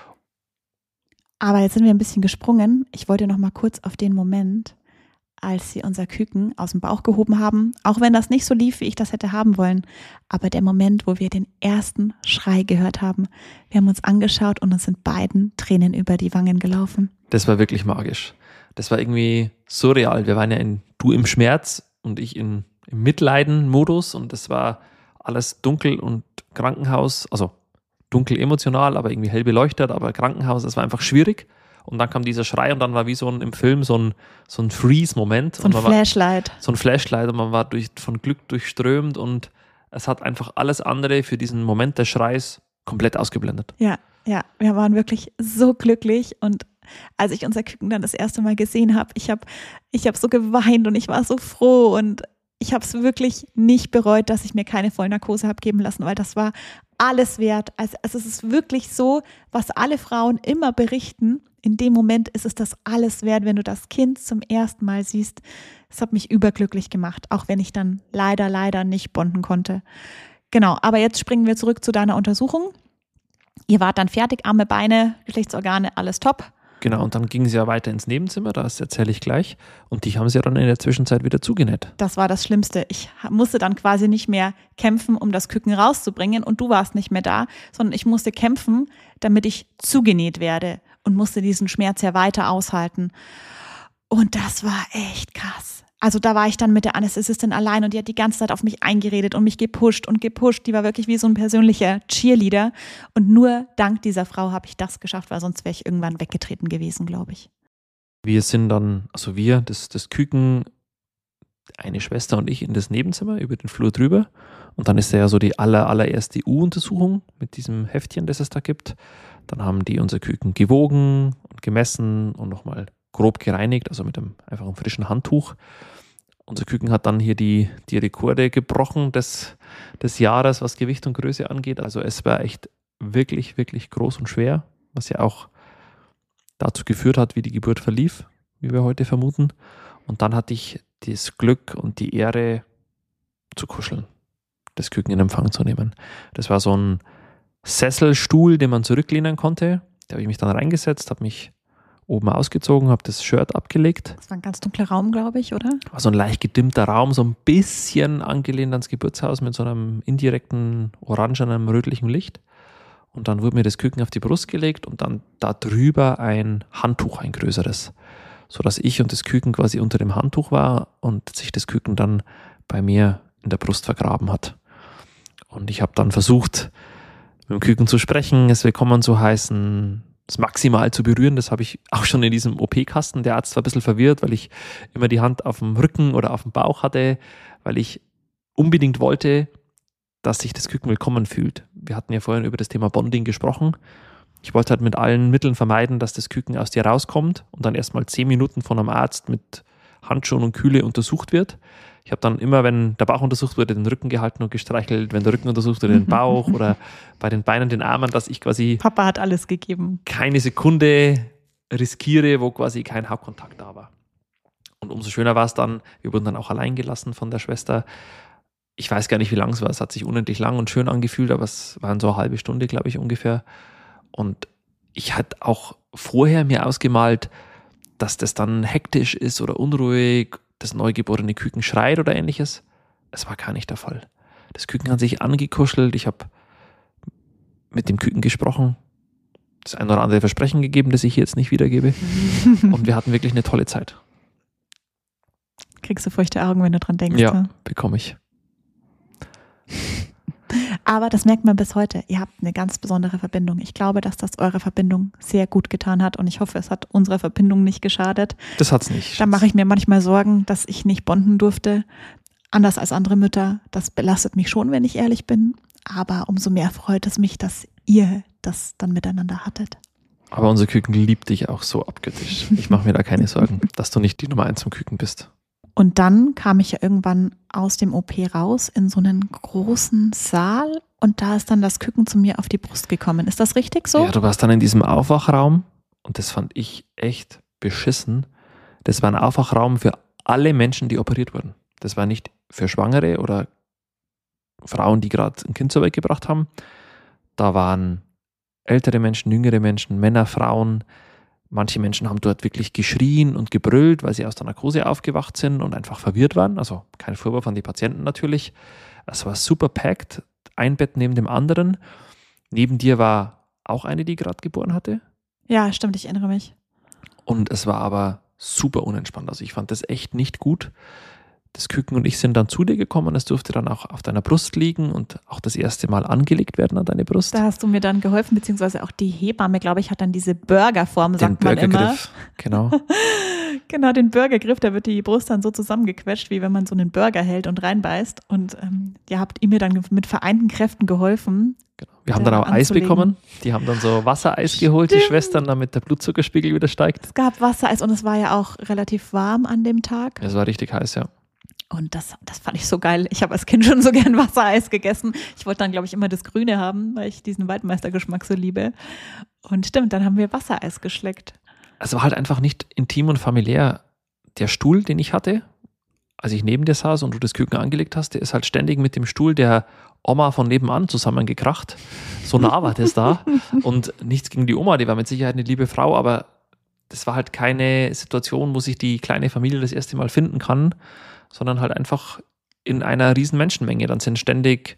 Aber jetzt sind wir ein bisschen gesprungen. Ich wollte noch mal kurz auf den Moment, als sie unser Küken aus dem Bauch gehoben haben, auch wenn das nicht so lief, wie ich das hätte haben wollen, aber der Moment, wo wir den ersten Schrei gehört haben, wir haben uns angeschaut und uns sind beiden Tränen über die Wangen gelaufen. Das war wirklich magisch. Das war irgendwie surreal. Wir waren ja du im Schmerz und ich im Mitleiden-Modus und das war alles dunkel und Krankenhaus, also dunkel emotional, aber irgendwie hell beleuchtet, aber Krankenhaus, das war einfach schwierig. Und dann kam dieser Schrei und dann war wie im Film so ein Freeze-Moment. So ein Flashlight. So ein Flashlight und man war von Glück durchströmt und es hat einfach alles andere für diesen Moment des Schreis komplett ausgeblendet. Ja, wir waren wirklich so glücklich und als ich unser Küken dann das erste Mal gesehen habe, ich hab so geweint und ich war so froh und ich habe es wirklich nicht bereut, dass ich mir keine Vollnarkose habe geben lassen, weil das war alles wert. Also es ist wirklich so, was alle Frauen immer berichten, in dem Moment ist es das alles wert, wenn du das Kind zum ersten Mal siehst. Es hat mich überglücklich gemacht, auch wenn ich dann leider nicht bonden konnte. Genau, aber jetzt springen wir zurück zu deiner Untersuchung. Ihr wart dann fertig, Arme, Beine, Geschlechtsorgane, alles top. Genau, und dann ging sie ja weiter ins Nebenzimmer, das erzähle ich gleich. Und dich haben sie ja dann in der Zwischenzeit wieder zugenäht. Das war das Schlimmste. Ich musste dann quasi nicht mehr kämpfen, um das Küken rauszubringen und du warst nicht mehr da, sondern ich musste kämpfen, damit ich zugenäht werde und musste diesen Schmerz ja weiter aushalten. Und das war echt krass. Also da war ich dann mit der Anästhesistin allein und die hat die ganze Zeit auf mich eingeredet und mich gepusht. Die war wirklich wie so ein persönlicher Cheerleader. Und nur dank dieser Frau habe ich das geschafft, weil sonst wäre ich irgendwann weggetreten gewesen, glaube ich. Wir sind dann, also das Küken, eine Schwester und ich in das Nebenzimmer über den Flur drüber. Und dann ist ja so die allererste U-Untersuchung mit diesem Heftchen, das es da gibt. Dann haben die unser Küken gewogen und gemessen und nochmal grob gereinigt, also mit einfach einem frischen Handtuch. Unser Küken hat dann hier die Rekorde gebrochen des Jahres, was Gewicht und Größe angeht. Also es war echt wirklich, wirklich groß und schwer, was ja auch dazu geführt hat, wie die Geburt verlief, wie wir heute vermuten. Und dann hatte ich das Glück und die Ehre zu kuscheln, das Küken in Empfang zu nehmen. Das war so ein Sesselstuhl, den man zurücklehnen konnte. Da habe ich mich dann reingesetzt, habe mich oben ausgezogen, habe das Shirt abgelegt. Das war ein ganz dunkler Raum, glaube ich, oder? War so ein leicht gedimmter Raum, so ein bisschen angelehnt ans Geburtshaus mit so einem indirekten, orangenen, rötlichen Licht. Und dann wurde mir das Küken auf die Brust gelegt und dann da drüber ein Handtuch, ein größeres, sodass ich und das Küken quasi unter dem Handtuch war und sich das Küken dann bei mir in der Brust vergraben hat. Und ich habe dann versucht, mit dem Küken zu sprechen, es willkommen zu heißen, es maximal zu berühren. Das habe ich auch schon in diesem OP-Kasten. Der Arzt war ein bisschen verwirrt, weil ich immer die Hand auf dem Rücken oder auf dem Bauch hatte, weil ich unbedingt wollte, dass sich das Küken willkommen fühlt. Wir hatten ja vorhin über das Thema Bonding gesprochen. Ich wollte halt mit allen Mitteln vermeiden, dass das Küken aus dir rauskommt und dann erstmal 10 Minuten von einem Arzt mit Handschuhen und Kühle untersucht wird. Ich habe dann immer, wenn der Bauch untersucht wurde, den Rücken gehalten und gestreichelt, wenn der Rücken untersucht wurde, den Bauch oder bei den Beinen, den Armen, dass ich quasi Papa hat alles gegeben. Keine Sekunde riskiere, wo quasi kein Hautkontakt da war. Und umso schöner war es dann, wir wurden dann auch allein gelassen von der Schwester. Ich weiß gar nicht, wie lang es war. Es hat sich unendlich lang und schön angefühlt, aber es waren so eine halbe Stunde, glaube ich, ungefähr. Und ich hatte auch vorher mir ausgemalt, dass das dann hektisch ist oder unruhig, das neugeborene Küken schreit oder ähnliches. Es war gar nicht der Fall. Das Küken hat sich angekuschelt, ich habe mit dem Küken gesprochen, das ein oder andere Versprechen gegeben, das ich jetzt nicht wiedergebe. Und wir hatten wirklich eine tolle Zeit. Kriegst du feuchte Augen, wenn du dran denkst? Ja, ne? bekomme ich. Aber das merkt man bis heute. Ihr habt eine ganz besondere Verbindung. Ich glaube, dass das eurer Verbindung sehr gut getan hat und ich hoffe, es hat unserer Verbindung nicht geschadet. Das hat's nicht. Da mache ich mir manchmal Sorgen, dass ich nicht bonden durfte. Anders als andere Mütter. Das belastet mich schon, wenn ich ehrlich bin. Aber umso mehr freut es mich, dass ihr das dann miteinander hattet. Aber unser Küken liebt dich auch so abgöttisch. Ich mache mir da keine Sorgen, dass du nicht die Nummer 1 zum Küken bist. Und dann kam ich ja irgendwann aus dem OP raus in so einen großen Saal und da ist dann das Küken zu mir auf die Brust gekommen. Ist das richtig so? Ja, du warst dann in diesem Aufwachraum und das fand ich echt beschissen. Das war ein Aufwachraum für alle Menschen, die operiert wurden. Das war nicht für Schwangere oder Frauen, die gerade ein Kind zur Welt gebracht haben. Da waren ältere Menschen, jüngere Menschen, Männer, Frauen. Manche Menschen haben dort wirklich geschrien und gebrüllt, weil sie aus der Narkose aufgewacht sind und einfach verwirrt waren. Also kein Vorwurf an die Patienten natürlich. Es war super packed, ein Bett neben dem anderen. Neben dir war auch eine, die gerade geboren hatte. Ja, stimmt, ich erinnere mich. Und es war aber super unentspannt. Also ich fand das echt nicht gut. Das Küken und ich sind dann zu dir gekommen. Es durfte dann auch auf deiner Brust liegen und auch das erste Mal angelegt werden an deine Brust. Da hast du mir dann geholfen, beziehungsweise auch die Hebamme, glaube ich, hat dann diese Burgerform, sagt man immer. Den Burgergriff, genau. Genau, den Burgergriff, da wird die Brust dann so zusammengequetscht, wie wenn man so einen Burger hält und reinbeißt. Und ihr habt mir dann mit vereinten Kräften geholfen. Genau. Wir haben dann auch Eis bekommen. Die haben dann so Wassereis geholt, die Schwestern, damit der Blutzuckerspiegel wieder steigt. Es gab Wassereis und es war ja auch relativ warm an dem Tag. Es war richtig heiß, ja. Und das fand ich so geil. Ich habe als Kind schon so gern Wassereis gegessen. Ich wollte dann, glaube ich, immer das Grüne haben, weil ich diesen Waldmeistergeschmack so liebe. Und stimmt, dann haben wir Wassereis geschleckt. Es war halt einfach nicht intim und familiär. Der Stuhl, den ich hatte, als ich neben dir saß und du das Küken angelegt hast, der ist halt ständig mit dem Stuhl der Oma von nebenan zusammengekracht. So nah war das da. Und nichts gegen die Oma, die war mit Sicherheit eine liebe Frau, aber das war halt keine Situation, wo sich die kleine Familie das erste Mal finden kann, sondern halt einfach in einer riesen Menschenmenge. Dann sind ständig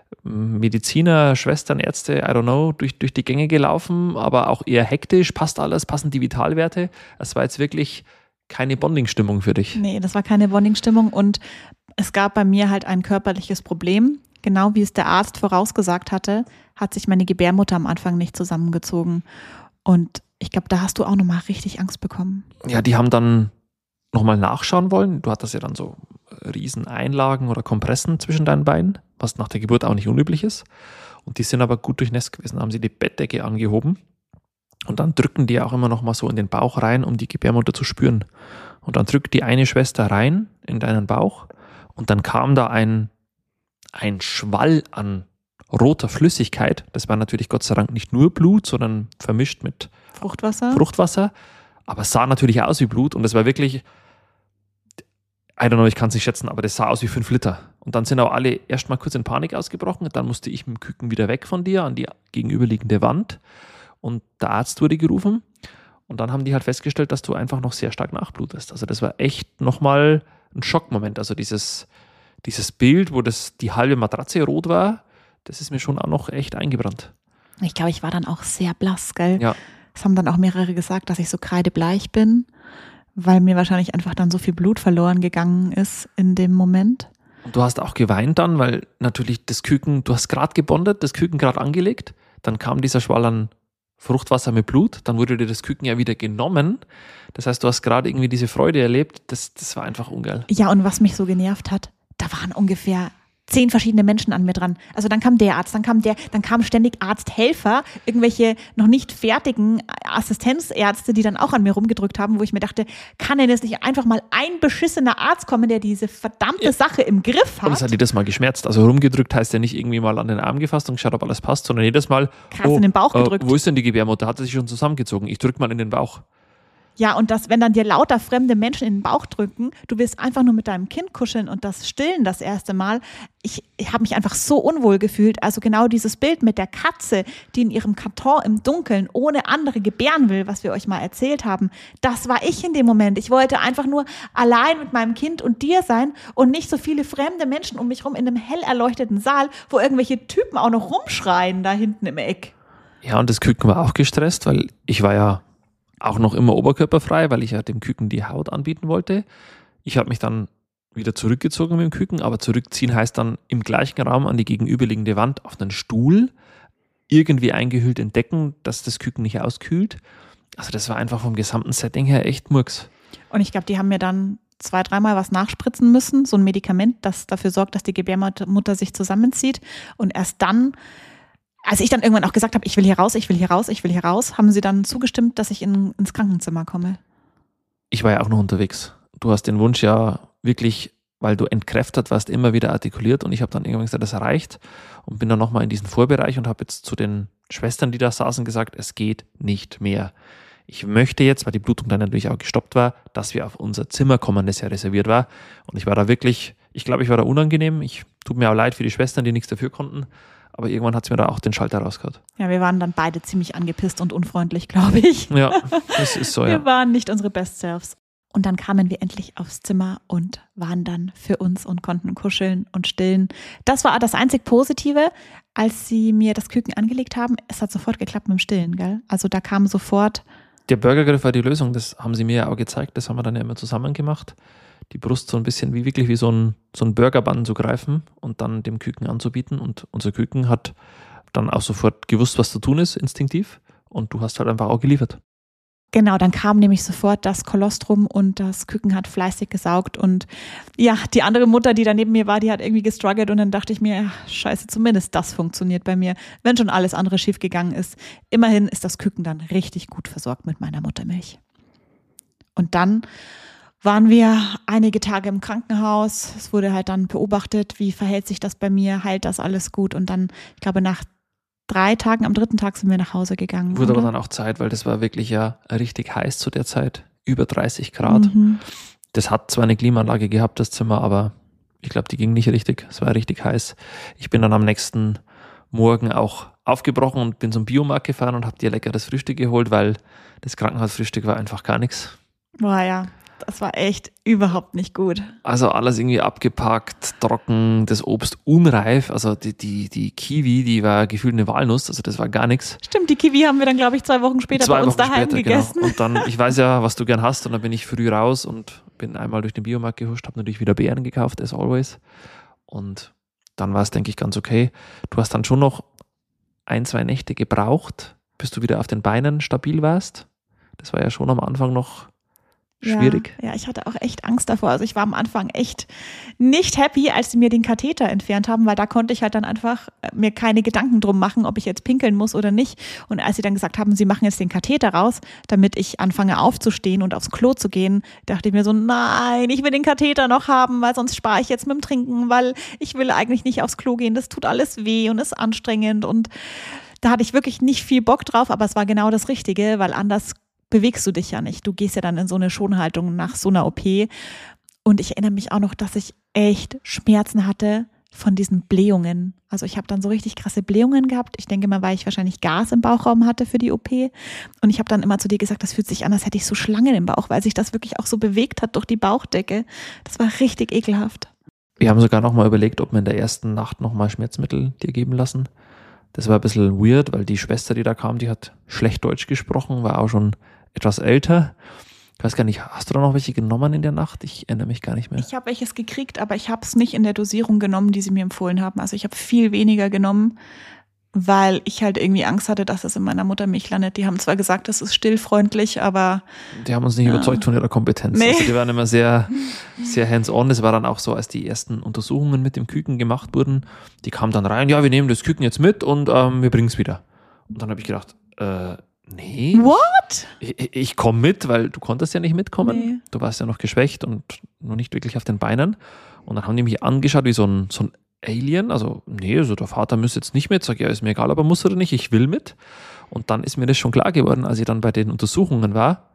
Mediziner, Schwestern, Ärzte, I don't know, durch die Gänge gelaufen, aber auch eher hektisch, passt alles, passen die Vitalwerte. Es war jetzt wirklich keine Bonding-Stimmung für dich. Nee, das war keine Bonding-Stimmung und es gab bei mir halt ein körperliches Problem. Genau wie es der Arzt vorausgesagt hatte, hat sich meine Gebärmutter am Anfang nicht zusammengezogen. Und ich glaube, da hast du auch nochmal richtig Angst bekommen. Ja, die haben dann nochmal nachschauen wollen. Du hattest ja dann so riesen Einlagen oder Kompressen zwischen deinen Beinen, was nach der Geburt auch nicht unüblich ist. Und die sind aber gut durchnässt gewesen. Da haben sie die Bettdecke angehoben und dann drücken die auch immer noch mal so in den Bauch rein, um die Gebärmutter zu spüren. Und dann drückt die eine Schwester rein in deinen Bauch und dann kam da ein Schwall an roter Flüssigkeit. Das war natürlich Gott sei Dank nicht nur Blut, sondern vermischt mit Fruchtwasser. Aber es sah natürlich aus wie Blut und es war wirklich, I don't know, ich kann es nicht schätzen, aber das sah aus wie 5 Liter. Und dann sind auch alle erstmal kurz in Panik ausgebrochen. Dann musste ich mit dem Küken wieder weg von dir an die gegenüberliegende Wand. Und der Arzt wurde gerufen. Und dann haben die halt festgestellt, dass du einfach noch sehr stark nachblutest. Also das war echt nochmal ein Schockmoment. Also dieses Bild, wo die halbe Matratze rot war, das ist mir schon auch noch echt eingebrannt. Ich glaube, ich war dann auch sehr blass, gell? Ja. Es haben dann auch mehrere gesagt, dass ich so kreidebleich bin, weil mir wahrscheinlich einfach dann so viel Blut verloren gegangen ist in dem Moment. Und du hast auch geweint dann, weil natürlich das Küken, du hast gerade gebondet, das Küken gerade angelegt, dann kam dieser Schwall an Fruchtwasser mit Blut, dann wurde dir das Küken ja wieder genommen. Das heißt, du hast gerade irgendwie diese Freude erlebt, das war einfach ungeil. Ja, und was mich so genervt hat, da waren ungefähr 10 verschiedene Menschen an mir dran. Also dann kam der Arzt, dann kam ständig Arzthelfer, irgendwelche noch nicht fertigen Assistenzärzte, die dann auch an mir rumgedrückt haben, wo ich mir dachte, kann denn jetzt nicht einfach mal ein beschissener Arzt kommen, der diese verdammte Sache im Griff hat? Und es hat jedes Mal geschmerzt. Also rumgedrückt heißt ja nicht irgendwie mal an den Arm gefasst und geschaut, ob alles passt, sondern jedes Mal krass in den Bauch gedrückt. Wo ist denn die Gebärmutter? Hat sie sich schon zusammengezogen? Ich drück mal in den Bauch. Ja, und wenn dann dir lauter fremde Menschen in den Bauch drücken, du willst einfach nur mit deinem Kind kuscheln und das stillen das erste Mal. Ich habe mich einfach so unwohl gefühlt. Also genau dieses Bild mit der Katze, die in ihrem Karton im Dunkeln ohne andere gebären will, was wir euch mal erzählt haben, das war ich in dem Moment. Ich wollte einfach nur allein mit meinem Kind und dir sein und nicht so viele fremde Menschen um mich rum in einem hell erleuchteten Saal, wo irgendwelche Typen auch noch rumschreien da hinten im Eck. Ja, und das Küken war auch gestresst, weil ich war ja auch noch immer oberkörperfrei, weil ich ja dem Küken die Haut anbieten wollte. Ich habe mich dann wieder zurückgezogen mit dem Küken, aber zurückziehen heißt dann im gleichen Raum an die gegenüberliegende Wand auf einen Stuhl, irgendwie eingehüllt in Decken, dass das Küken nicht auskühlt. Also das war einfach vom gesamten Setting her echt Murks. Und ich glaube, die haben mir dann 2-3 Mal was nachspritzen müssen, so ein Medikament, das dafür sorgt, dass die Gebärmutter sich zusammenzieht. Und erst dann, als ich dann irgendwann auch gesagt habe, ich will hier raus, ich will hier raus, ich will hier raus, haben sie dann zugestimmt, dass ich ins Krankenzimmer komme. Ich war ja auch noch unterwegs. Du hast den Wunsch ja wirklich, weil du entkräftet warst, immer wieder artikuliert und ich habe dann irgendwann gesagt, das reicht und bin dann nochmal in diesen Vorbereich und habe jetzt zu den Schwestern, die da saßen, gesagt, es geht nicht mehr. Ich möchte jetzt, weil die Blutung dann natürlich auch gestoppt war, dass wir auf unser Zimmer kommen, das ja reserviert war. Und ich war da wirklich, ich glaube, ich war da unangenehm. Tut mir auch leid für die Schwestern, die nichts dafür konnten. Aber irgendwann hat es mir da auch den Schalter rausgehauen. Ja, wir waren dann beide ziemlich angepisst und unfreundlich, glaube ich. Ja, das ist so, ja. Wir waren nicht unsere Best Selves. Und dann kamen wir endlich aufs Zimmer und waren dann für uns und konnten kuscheln und stillen. Das war das einzig Positive, als sie mir das Küken angelegt haben. Es hat sofort geklappt mit dem Stillen, gell? Also da kam sofort... Der Burgergriff war die Lösung, das haben sie mir ja auch gezeigt, das haben wir dann ja immer zusammen gemacht. Die Brust so ein bisschen wie so ein Burgerband zu greifen und dann dem Küken anzubieten. Und unser Küken hat dann auch sofort gewusst, was zu tun ist, instinktiv. Und du hast halt einfach auch geliefert. Genau, dann kam nämlich sofort das Kolostrum und das Küken hat fleißig gesaugt und ja, die andere Mutter, die da neben mir war, die hat irgendwie gestruggelt und dann dachte ich mir, ja, scheiße, zumindest das funktioniert bei mir, wenn schon alles andere schief gegangen ist. Immerhin ist das Küken dann richtig gut versorgt mit meiner Muttermilch. Und dann waren wir einige Tage im Krankenhaus, es wurde halt dann beobachtet, wie verhält sich das bei mir, heilt das alles gut und dann, ich glaube nach 3 Tagen, am 3. Tag sind wir nach Hause gegangen. Wurde aber dann auch Zeit, weil das war wirklich ja richtig heiß zu der Zeit. Über 30 Grad. Mhm. Das hat zwar eine Klimaanlage gehabt, das Zimmer, aber ich glaube, die ging nicht richtig. Es war richtig heiß. Ich bin dann am nächsten Morgen auch aufgebrochen und bin zum Biomarkt gefahren und habe dir leckeres Frühstück geholt, weil das Krankenhausfrühstück war einfach gar nichts. Boah ja, das war echt überhaupt nicht gut. Also alles irgendwie abgepackt, trocken, das Obst unreif. Also die Kiwi, die war gefühlt eine Walnuss, also das war gar nichts. Stimmt, die Kiwi haben wir dann, glaube ich, 2 Wochen später bei uns daheim gegessen. Genau. Und dann, ich weiß ja, was du gern hast und dann bin ich früh raus und bin einmal durch den Biomarkt gehuscht, habe natürlich wieder Beeren gekauft, as always. Und dann war es, denke ich, ganz okay. Du hast dann schon noch 1-2 Nächte gebraucht, bis du wieder auf den Beinen stabil warst. Das war ja schon am Anfang noch schwierig. Ja, ich hatte auch echt Angst davor. Also ich war am Anfang echt nicht happy, als sie mir den Katheter entfernt haben, weil da konnte ich halt dann einfach mir keine Gedanken drum machen, ob ich jetzt pinkeln muss oder nicht. Und als sie dann gesagt haben, sie machen jetzt den Katheter raus, damit ich anfange aufzustehen und aufs Klo zu gehen, dachte ich mir so, nein, ich will den Katheter noch haben, weil sonst spare ich jetzt mit dem Trinken, weil ich will eigentlich nicht aufs Klo gehen. Das tut alles weh und ist anstrengend und da hatte ich wirklich nicht viel Bock drauf, aber es war genau das Richtige, weil anders bewegst du dich ja nicht. Du gehst ja dann in so eine Schonhaltung nach so einer OP. Und ich erinnere mich auch noch, dass ich echt Schmerzen hatte von diesen Blähungen. Also ich habe dann so richtig krasse Blähungen gehabt. Ich denke mal, weil ich wahrscheinlich Gas im Bauchraum hatte für die OP. Und ich habe dann immer zu dir gesagt, das fühlt sich an, als hätte ich so Schlangen im Bauch, weil sich das wirklich auch so bewegt hat durch die Bauchdecke. Das war richtig ekelhaft. Wir haben sogar nochmal überlegt, ob wir in der ersten Nacht nochmal Schmerzmittel dir geben lassen. Das war ein bisschen weird, weil die Schwester, die da kam, die hat schlecht Deutsch gesprochen, war auch schon etwas älter. Ich weiß gar nicht, hast du da noch welche genommen in der Nacht? Ich erinnere mich gar nicht mehr. Ich habe welches gekriegt, aber ich habe es nicht in der Dosierung genommen, die sie mir empfohlen haben. Also ich habe viel weniger genommen, weil ich halt irgendwie Angst hatte, dass es in meiner Muttermilch landet. Die haben zwar gesagt, das ist stillfreundlich, aber... Die haben uns nicht überzeugt von ihrer Kompetenz. Nee. Also die waren immer sehr, sehr hands-on. Das war dann auch so, als die ersten Untersuchungen mit dem Küken gemacht wurden. Die kamen dann rein, ja, wir nehmen das Küken jetzt mit und wir bringen es wieder. Und dann habe ich gedacht, nee. What? Ich komme mit, weil du konntest ja nicht mitkommen. Nee. Du warst ja noch geschwächt und noch nicht wirklich auf den Beinen. Und dann haben die mich angeschaut wie so ein Alien. Also, nee, also der Vater müsste jetzt nicht mit. Sag, ja, ist mir egal, aber muss er nicht, ich will mit. Und dann ist mir das schon klar geworden, als ich dann bei den Untersuchungen war.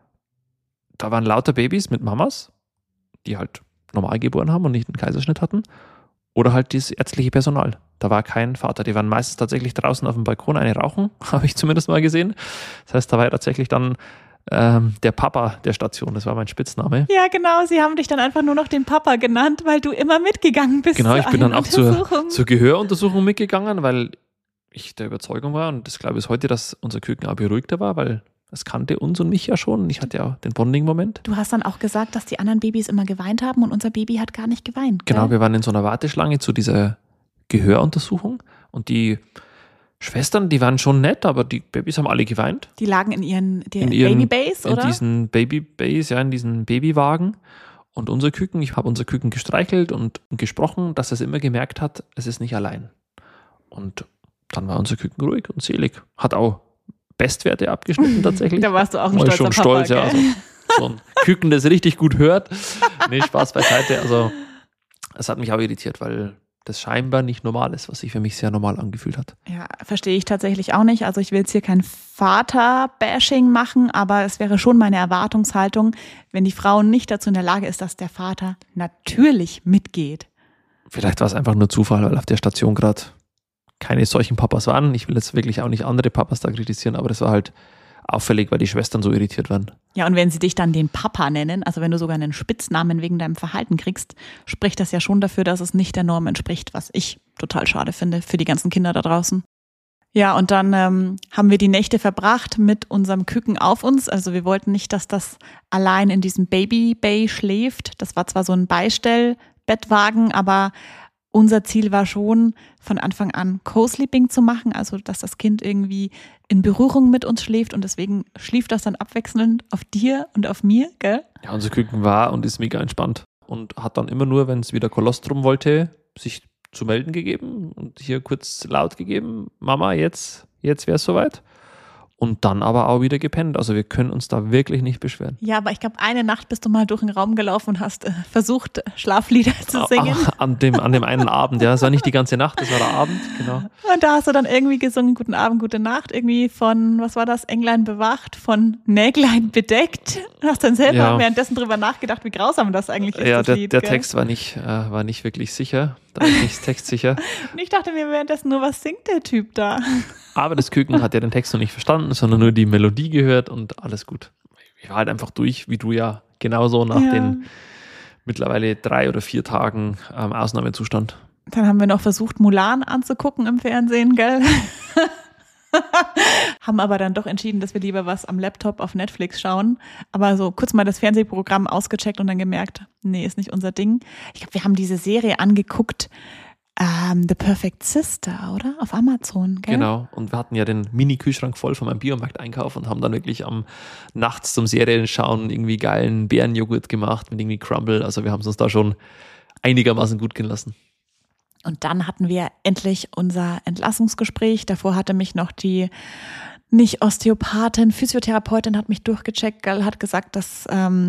Da waren lauter Babys mit Mamas, die halt normal geboren haben und nicht einen Kaiserschnitt hatten. Oder halt das ärztliche Personal. Da war kein Vater. Die waren meistens tatsächlich draußen auf dem Balkon eine rauchen, habe ich zumindest mal gesehen. Das heißt, da war ja tatsächlich dann der Papa der Station. Das war mein Spitzname. Ja, genau. Sie haben dich dann einfach nur noch den Papa genannt, weil du immer mitgegangen bist. Genau, ich bin dann auch zur Gehöruntersuchung mitgegangen, weil ich der Überzeugung war, und das glaube ich bis heute, dass unser Küken auch beruhigter war, weil Es kannte uns und mich ja schon. Ich hatte ja den Bonding-Moment. Du hast dann auch gesagt, dass die anderen Babys immer geweint haben und unser Baby hat gar nicht geweint. Genau, gell? wir waren in so einer Warteschlange zu dieser Gehöruntersuchung und die Schwestern, die waren schon nett, aber die Babys haben alle geweint. Die lagen in ihren Baby-Bays, oder? In diesen Baby-Bays, ja, in diesen Babywagen. Und ich habe unser Küken gestreichelt und gesprochen, dass er es immer gemerkt hat, es ist nicht allein. Und dann war unser Küken ruhig und selig. Hat auch Bestwerte abgeschnitten tatsächlich. Da warst du auch ein War ich stolzer schon Papa, stolz, ja. Also, so ein Küken, das richtig gut hört. Nee, Spaß beiseite. Also es hat mich auch irritiert, weil das scheinbar nicht normal ist, was sich für mich sehr normal angefühlt hat. Ja, verstehe ich tatsächlich auch nicht. Also ich will jetzt hier kein Vater-Bashing machen, aber es wäre schon meine Erwartungshaltung, wenn die Frau nicht dazu in der Lage ist, dass der Vater natürlich mitgeht. Vielleicht war es einfach nur Zufall, weil auf der Station gerade keine solchen Papas waren. Ich will jetzt wirklich auch nicht andere Papas da kritisieren, aber das war halt auffällig, weil die Schwestern so irritiert waren. Ja, und wenn sie dich dann den Papa nennen, also wenn du sogar einen Spitznamen wegen deinem Verhalten kriegst, spricht das ja schon dafür, dass es nicht der Norm entspricht, was ich total schade finde für die ganzen Kinder da draußen. Ja, und dann haben wir die Nächte verbracht mit unserem Küken auf uns. Also wir wollten nicht, dass das allein in diesem Baby-Bay schläft. Das war zwar so ein Beistellbettwagen, aber unser Ziel war schon, von Anfang an Co-Sleeping zu machen, also dass das Kind irgendwie in Berührung mit uns schläft und deswegen schlief das dann abwechselnd auf dir und auf mir, gell? Ja, unser Küken war und ist mega entspannt und hat dann immer nur, wenn es wieder Kolostrum wollte, sich zu melden gegeben und hier kurz laut gegeben, Mama, jetzt wäre es soweit. Und dann aber auch wieder gepennt. Also wir können uns da wirklich nicht beschweren. Ja, aber ich glaube, eine Nacht bist du mal durch den Raum gelaufen und hast versucht, Schlaflieder zu singen. An dem einen Abend, ja. Es war nicht die ganze Nacht, das war der Abend, genau. Und da hast du dann irgendwie gesungen, guten Abend, gute Nacht, irgendwie von, was war das, Englein bewacht, von Näglein bedeckt. Du hast dann selber währenddessen drüber nachgedacht, wie grausam das eigentlich ist, ja, das Lied. Der Text war nicht wirklich sicher, da war ich nicht textsicher. Und ich dachte mir währenddessen nur, was singt der Typ da? Aber das Küken hat ja den Text noch nicht verstanden, sondern nur die Melodie gehört und alles gut. Ich war halt einfach durch, wie du ja genauso nach den mittlerweile 3 oder 4 Tagen Ausnahmezustand. Dann haben wir noch versucht, Mulan anzugucken im Fernsehen, gell? Haben aber dann doch entschieden, dass wir lieber was am Laptop auf Netflix schauen. Aber so kurz mal das Fernsehprogramm ausgecheckt und dann gemerkt, nee, ist nicht unser Ding. Ich glaube, wir haben diese Serie angeguckt, The Perfect Sister, oder? Auf Amazon, gell? Genau. Und wir hatten ja den Mini-Kühlschrank voll von meinem Biomarkt-Einkauf und haben dann wirklich nachts zum Serienschauen irgendwie geilen Beerenjoghurt gemacht mit irgendwie Crumble. Also wir haben es uns da schon einigermaßen gut gehen lassen. Und dann hatten wir endlich unser Entlassungsgespräch. Davor hatte mich noch die nicht Osteopathin, Physiotherapeutin hat mich durchgecheckt, hat gesagt, dass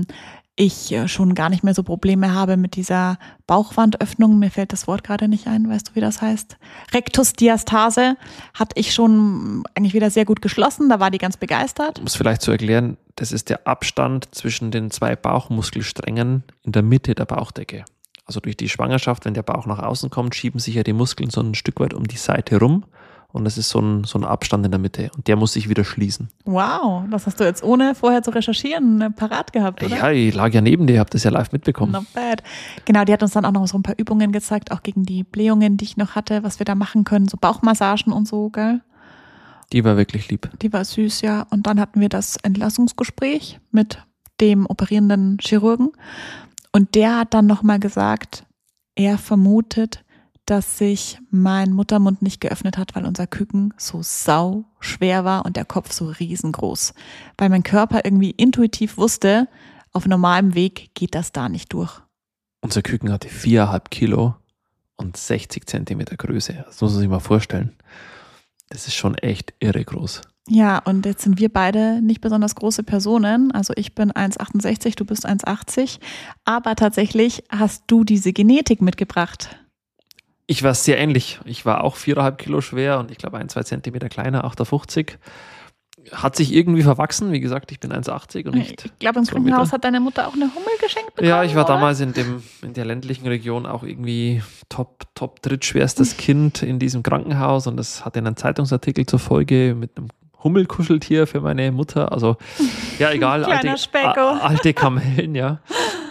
ich schon gar nicht mehr so Probleme habe mit dieser Bauchwandöffnung. Mir fällt das Wort gerade nicht ein. Weißt du, wie das heißt? Rektusdiastase hatte ich schon eigentlich wieder sehr gut geschlossen. Da war die ganz begeistert. Um es vielleicht zu erklären, das ist der Abstand zwischen den 2 Bauchmuskelsträngen in der Mitte der Bauchdecke. Also durch die Schwangerschaft, wenn der Bauch nach außen kommt, schieben sich ja die Muskeln so ein Stück weit um die Seite rum. Und das ist so ein Abstand in der Mitte. Und der muss sich wieder schließen. Wow, das hast du jetzt ohne vorher zu recherchieren parat gehabt, oder? Ja, ich lag ja neben dir, hab das ja live mitbekommen. Not bad. Genau, die hat uns dann auch noch so ein paar Übungen gezeigt, auch gegen die Blähungen, die ich noch hatte, was wir da machen können. So Bauchmassagen und so, gell? Die war wirklich lieb. Die war süß, ja. Und dann hatten wir das Entlassungsgespräch mit dem operierenden Chirurgen. Und der hat dann nochmal gesagt, er vermutet, dass sich mein Muttermund nicht geöffnet hat, weil unser Küken so sau schwer war und der Kopf so riesengroß. Weil mein Körper irgendwie intuitiv wusste, auf normalem Weg geht das da nicht durch. Unser Küken hatte 4,5 Kilo und 60 Zentimeter Größe. Das muss man sich mal vorstellen. Das ist schon echt irre groß. Ja, und jetzt sind wir beide nicht besonders große Personen. Also ich bin 1,68, du bist 1,80. Aber tatsächlich hast du diese Genetik mitgebracht. Ich war sehr ähnlich. Ich war auch 4,5 Kilo schwer und ich glaube 1-2 Zentimeter kleiner, 58. Hat sich irgendwie verwachsen. Wie gesagt, ich bin 1,80 und nicht. Ich glaube, im Krankenhaus hat deine Mutter auch eine Hummel geschenkt bekommen. Ja, ich war oder? damals in der ländlichen Region auch irgendwie top drittschwerstes Kind in diesem Krankenhaus und das hatte einen Zeitungsartikel zur Folge mit einem Hummelkuscheltier für meine Mutter. Also, ja, egal. Kleiner Specko. Alte Kamellen, ja.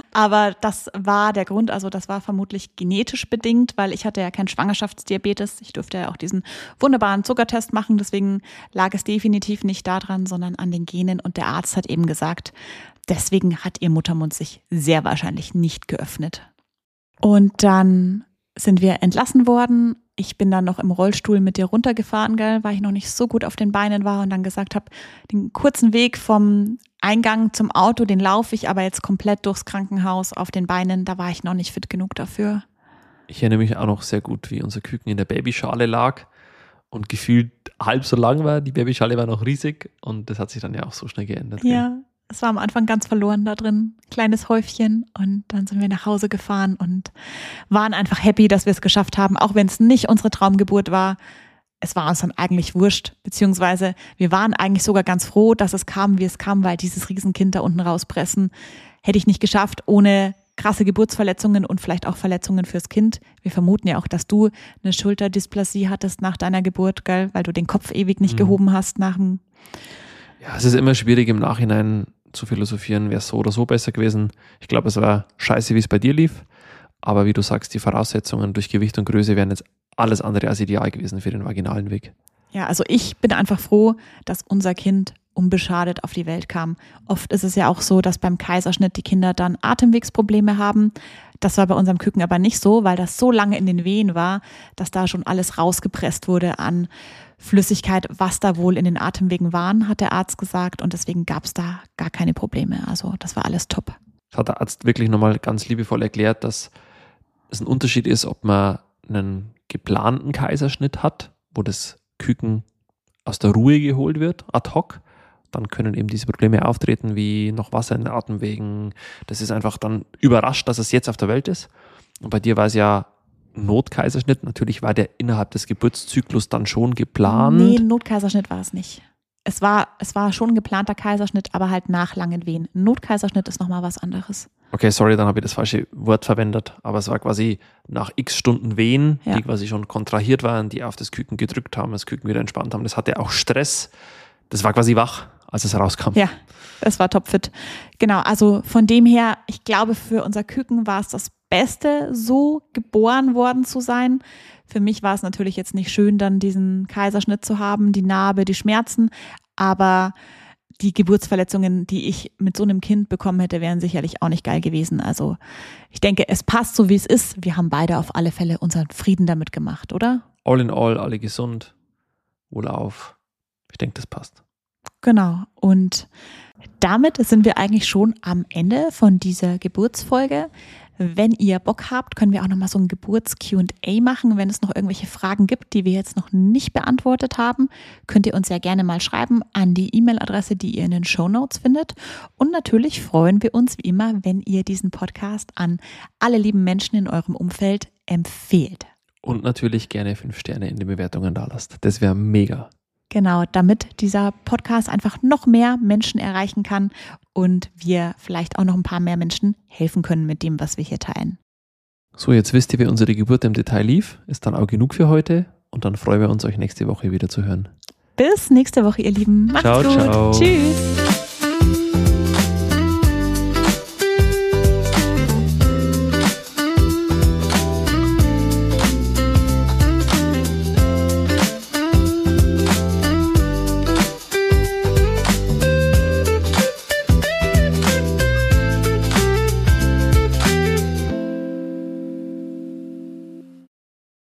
Aber das war der Grund, also das war vermutlich genetisch bedingt, weil ich hatte ja keinen Schwangerschaftsdiabetes. Ich durfte ja auch diesen wunderbaren Zuckertest machen, deswegen lag es definitiv nicht daran, sondern an den Genen. Und der Arzt hat eben gesagt, deswegen hat ihr Muttermund sich sehr wahrscheinlich nicht geöffnet. Und dann sind wir entlassen worden. Ich bin dann noch im Rollstuhl mit dir runtergefahren, gell, weil ich noch nicht so gut auf den Beinen war und dann gesagt habe, den kurzen Weg vom Eingang zum Auto, den laufe ich aber jetzt komplett durchs Krankenhaus auf den Beinen. Da war ich noch nicht fit genug dafür. Ich erinnere mich auch noch sehr gut, wie unser Küken in der Babyschale lag und gefühlt halb so lang war. Die Babyschale war noch riesig und das hat sich dann ja auch so schnell geändert. Ja. Es war am Anfang ganz verloren da drin, kleines Häufchen, und dann sind wir nach Hause gefahren und waren einfach happy, dass wir es geschafft haben, auch wenn es nicht unsere Traumgeburt war. Es war uns dann eigentlich wurscht, beziehungsweise wir waren eigentlich sogar ganz froh, dass es kam, wie es kam, weil dieses Riesenkind da unten rauspressen hätte ich nicht geschafft, ohne krasse Geburtsverletzungen und vielleicht auch Verletzungen fürs Kind. Wir vermuten ja auch, dass du eine Schulterdysplasie hattest nach deiner Geburt, gell, weil du den Kopf ewig nicht gehoben hast nach dem... Ja, es ist immer schwierig im Nachhinein zu philosophieren, wäre es so oder so besser gewesen. Ich glaube, es war scheiße, wie es bei dir lief. Aber wie du sagst, die Voraussetzungen durch Gewicht und Größe wären jetzt alles andere als ideal gewesen für den vaginalen Weg. Ja, also ich bin einfach froh, dass unser Kind unbeschadet auf die Welt kam. Oft ist es ja auch so, dass beim Kaiserschnitt die Kinder dann Atemwegsprobleme haben. Das war bei unserem Küken aber nicht so, weil das so lange in den Wehen war, dass da schon alles rausgepresst wurde an Flüssigkeit, was da wohl in den Atemwegen waren, hat der Arzt gesagt. Und deswegen gab es da gar keine Probleme. Also das war alles top. Das hat der Arzt wirklich nochmal ganz liebevoll erklärt, dass es ein Unterschied ist, ob man einen geplanten Kaiserschnitt hat, wo das Küken aus der Ruhe geholt wird, ad hoc. Dann können eben diese Probleme auftreten, wie noch Wasser in den Atemwegen. Das ist einfach dann überrascht, dass es jetzt auf der Welt ist. Und bei dir war es ja Notkaiserschnitt. Natürlich war der innerhalb des Geburtszyklus dann schon geplant. Nee, Notkaiserschnitt war es nicht. Es war schon ein geplanter Kaiserschnitt, aber halt nach langen Wehen. Notkaiserschnitt ist nochmal was anderes. Okay, sorry, dann habe ich das falsche Wort verwendet. Aber es war quasi nach x Stunden Wehen, die quasi schon kontrahiert waren, die auf das Küken gedrückt haben, das Küken wieder entspannt haben. Das hatte auch Stress. Das war quasi wach, als es rauskam. Ja, es war topfit. Genau, also von dem her, ich glaube, für unser Küken war es das Beste, so geboren worden zu sein. Für mich war es natürlich jetzt nicht schön, dann diesen Kaiserschnitt zu haben, die Narbe, die Schmerzen, aber die Geburtsverletzungen, die ich mit so einem Kind bekommen hätte, wären sicherlich auch nicht geil gewesen. Also ich denke, es passt so, wie es ist. Wir haben beide auf alle Fälle unseren Frieden damit gemacht, oder? All in all, alle gesund, wohlauf. Ich denke, das passt. Genau. Und damit sind wir eigentlich schon am Ende von dieser Geburtsfolge. Wenn ihr Bock habt, können wir auch nochmal so ein Geburts-Q&A machen. Wenn es noch irgendwelche Fragen gibt, die wir jetzt noch nicht beantwortet haben, könnt ihr uns ja gerne mal schreiben an die E-Mail-Adresse, die ihr in den Shownotes findet. Und natürlich freuen wir uns wie immer, wenn ihr diesen Podcast an alle lieben Menschen in eurem Umfeld empfehlt. Und natürlich gerne 5 Sterne in den Bewertungen da lasst. Das wäre mega. Genau, damit dieser Podcast einfach noch mehr Menschen erreichen kann und wir vielleicht auch noch ein paar mehr Menschen helfen können mit dem, was wir hier teilen. So, jetzt wisst ihr, wie unsere Geburt im Detail lief. Ist dann auch genug für heute und dann freuen wir uns, euch nächste Woche wieder zu hören. Bis nächste Woche, ihr Lieben. Macht's gut. Ciao. Tschüss.